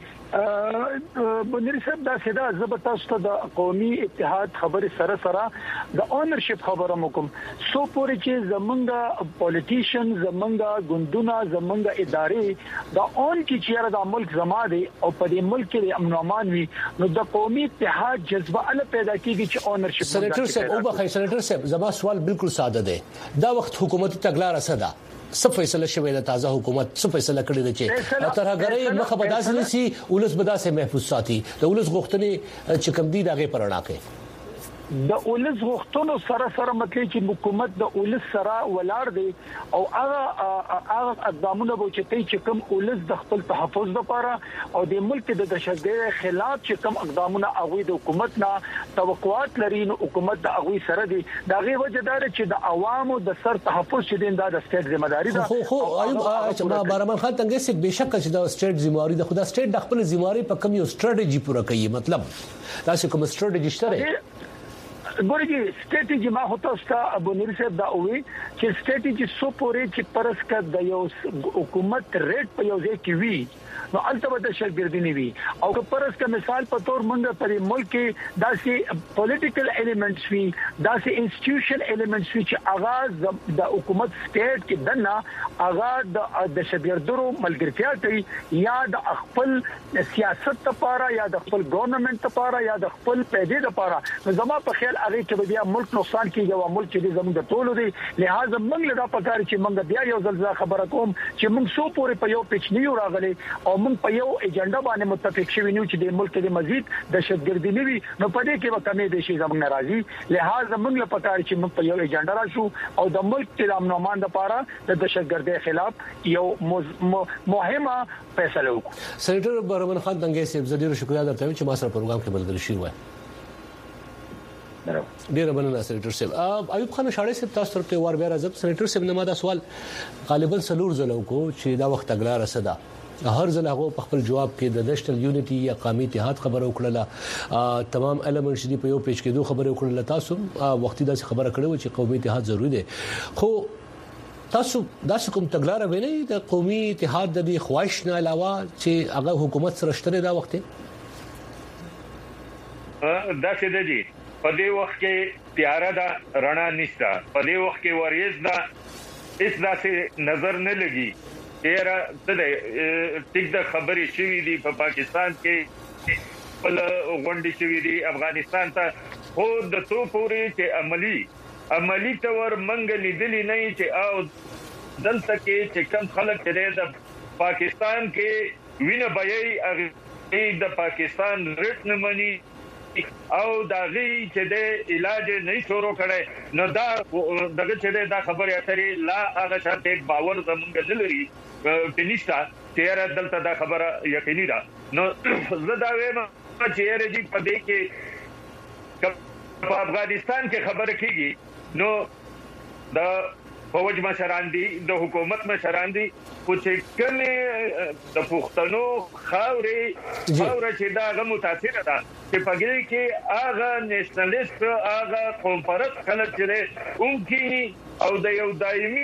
S5: بنیر صاحب دا سیدا زبتا ست د قومي اتحاد خبره سره د اونرشپ خبره مکم سو پورې چې زمونږه پولیټیشن زمونږه ګوندونه زمونږه ادارې دا اون کی چیرې د ملک زما دي او په دې ملک کې امن او امان وي نو د قومي اتحاد جذبه ال پیدا کیږي چې اونرشپ
S1: سېنیټر صاحب او بخای سېنیټر صاحب زما سوال بالکل ساده دی دا وخت حکومت تګلار اسدا څه فیصله شوه د تازه حکومت څه فیصله کړی دی چې ترهګرۍ مخه بداسي نسی ولس بداسه محفوظ ساتي د ولس غوښتنې چې کم دي دغه پرانا کوي
S5: د ولس غوښتنو سره مطلب چې حکومت د ولس سره ولاړ دی او هغه اقدامونه به چې کوم ولس د خپل تحفظ لپاره او د ملک د دهشتګردۍ خلاف چې کوم اقدامونه هغه د حکومت نه توقعات لري نو حکومت د هغه سره دی دا غي وجدار چې د عوامو د سر تحفظ چې د سټیټ ځمواري ده
S1: خو ایوب برمن خان تنګي سي بشک چې د سټیټ ځمواري د خدا سټیټ د خپل ځمواري په کم یو سټریټجی پوره کوي مطلب تاسو کوم سټریټجی شته
S5: ګورګي سټریټجی ما هوته ستا ابو نیر صاحب دا وی چې سټریټجی سو پورې چې پرس کا د یو حکومت ریټ په یو ځای کې وی نو البته د شګردنی وی او که پرس کا مثال په تور منګه پر ملک کې داسې پولیټیکل ایلیمنټس وی داسې انسټیټیوشن ایلیمنټس وی چې اغاز د حکومت سټیټ کې دنه اغاز د شګردرو ملګرتیا کوي یا د خپل سیاست لپاره یا د خپل ګورنمنت لپاره یا د خپل پیدې لپاره نو زما په خیال هغه چې بیا ملک نقصان کیږي او ملک چې زموږ د ټولو دی لہذا موږ له پکار چې موږ بیا یو ځل خبره کوم چې موږ سو پورې په یو پچ نیو راغلي او موږ په یو ایجنډا باندې متفق شوی نیو چې د ملک د مزید دهشتګردي نیوي نو په دې کې به کمی دي شي زموږ ناراضي لہذا موږ له پکار چې موږ په یو ایجنډا راشو او د ملک د امن او امان لپاره د دهشتګردۍ خلاف یو مهمه فیصله وکړو
S1: سېنیټر برمن خان تنګي سي زدير شکریا درته چې ما سره پروګرام کې ملګری شي وای ډیر مننه سېنیټر صاحب ایوب خان شاړې صاحب تاسو ته ور بیا راځم سېنیټر صاحب نه ما دا سوال غالبا سلور زلو کو چې دا وخت اګلار صدا هر ځل هغه په خپل جواب کې د نېشنل یونټي یا قومي اتحاد خبره وکړه تمام ایلیمنټس دی په یو پیج کې دوه خبره وکړه تاسو وختي دا خبره کړو چې قومي اتحاد ضروری دی خو تاسو داسې کوم تګلارې وینئ د قومي اتحاد د خواهش نه علاوه چې هغه حکومت سره شته دا وخت
S4: دا څه دی په دې وخت کې تیار ده رڼا نشته په دې وخت کې وریځ ده اس داسې نظر نه لګي ډیر څه ټیک د خبرې شوې دي په پاکستان کې بل غونډې شوې دي افغانستان ته خو د تو پورې چې عملی تور منګ لیدلې نه چې او دلته کې چې کم خلک دې د پاکستان کې وینه بایي د پاکستان ریټ نه مني او دا غي چې د علاج نه شروع کړي نو دا دغه چې دا خبره اترې لا هغه شرط باور زمونږ دلري پنيشتا تیر دلته دا خبره یقیني ده نو زدا وایم چې رجی په دې کې په افغانستان کې خبره کیږي نو دا فوج مشران دي د حکومت مشران دي خو چې کله د پښتنو خاورې چې دا غو متاثر ده چې پګړي کې هغه نېشنلیست هغه قوم پرست خلک چې اونکي او د یو دایمي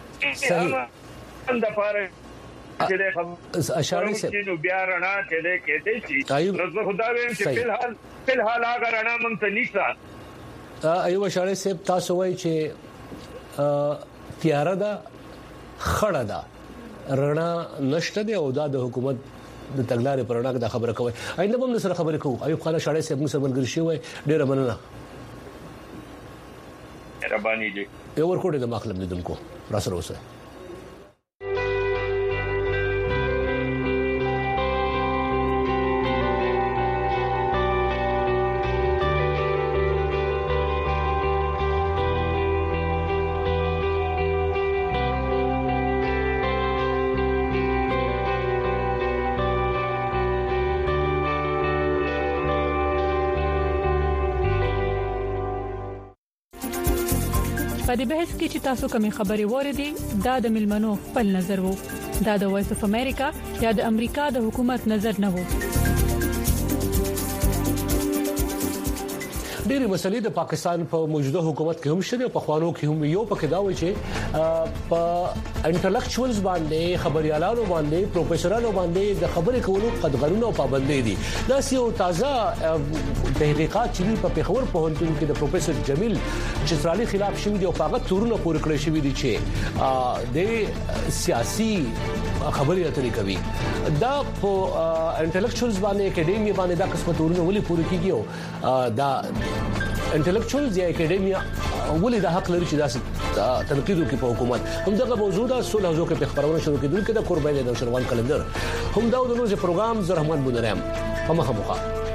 S4: صحیح د پاره چې د
S1: اشاره سره
S4: چې نو بیا رڼا چې د کېدې شي نو خدای ویم چې فلحال هغه رڼا مونږ ته نشته
S1: ایوب اشاره سره تاسو وایي چې تیار ده خړه ده رڼا نشته دی او دا د حکومت د تګلارې پرونه د خبره کوي آینده هم سره خبرې کوو ایوب خان شاړې صاحب موږ سره ملګری شي وای ډیر مننه
S4: ربانی جی
S1: یو ورکوټه د مخلم لیدونکو را سره اوسه
S6: په دې بحث کې چې تاسو کومې خبرې وریدي دا د ملمنو خپل نظر وو دا د وایس اف امریکا یا د امریکا د حکومت نظر نه وو
S1: ډېری مسلې د پاکستان په موجوده حکومت کې هم شته په خوانو کې هم یو پکې دا وایي چې په انټلیکچوالز باندې خبريالانو باندې پروفیسورانو باندې د خبرې کولو قدغنونو پابندي دي دا یو تازه تحقیقات چې په پیښور پوهنتون کې د پروفیسور جمیل چترالي خلاف شوی دی او هغه تورونه پوره کړی شوی دي چې د سیاسي خبري اترې کوي دا په انټلیکچوالز باندې اکیډمي باندې دا قسمه تورونه ولې پوره کیږي دا انټلیکچوالز یا اکیډمي ولې د حق لري چې دا تنقید وکړي په حکومت هم دغه موضوع دا سول حوزو کې خبرونه شروع کیدل کې د قرباني د شروان کلندر هم دا د نوې پروګرام زه رحمان بودرم په مخه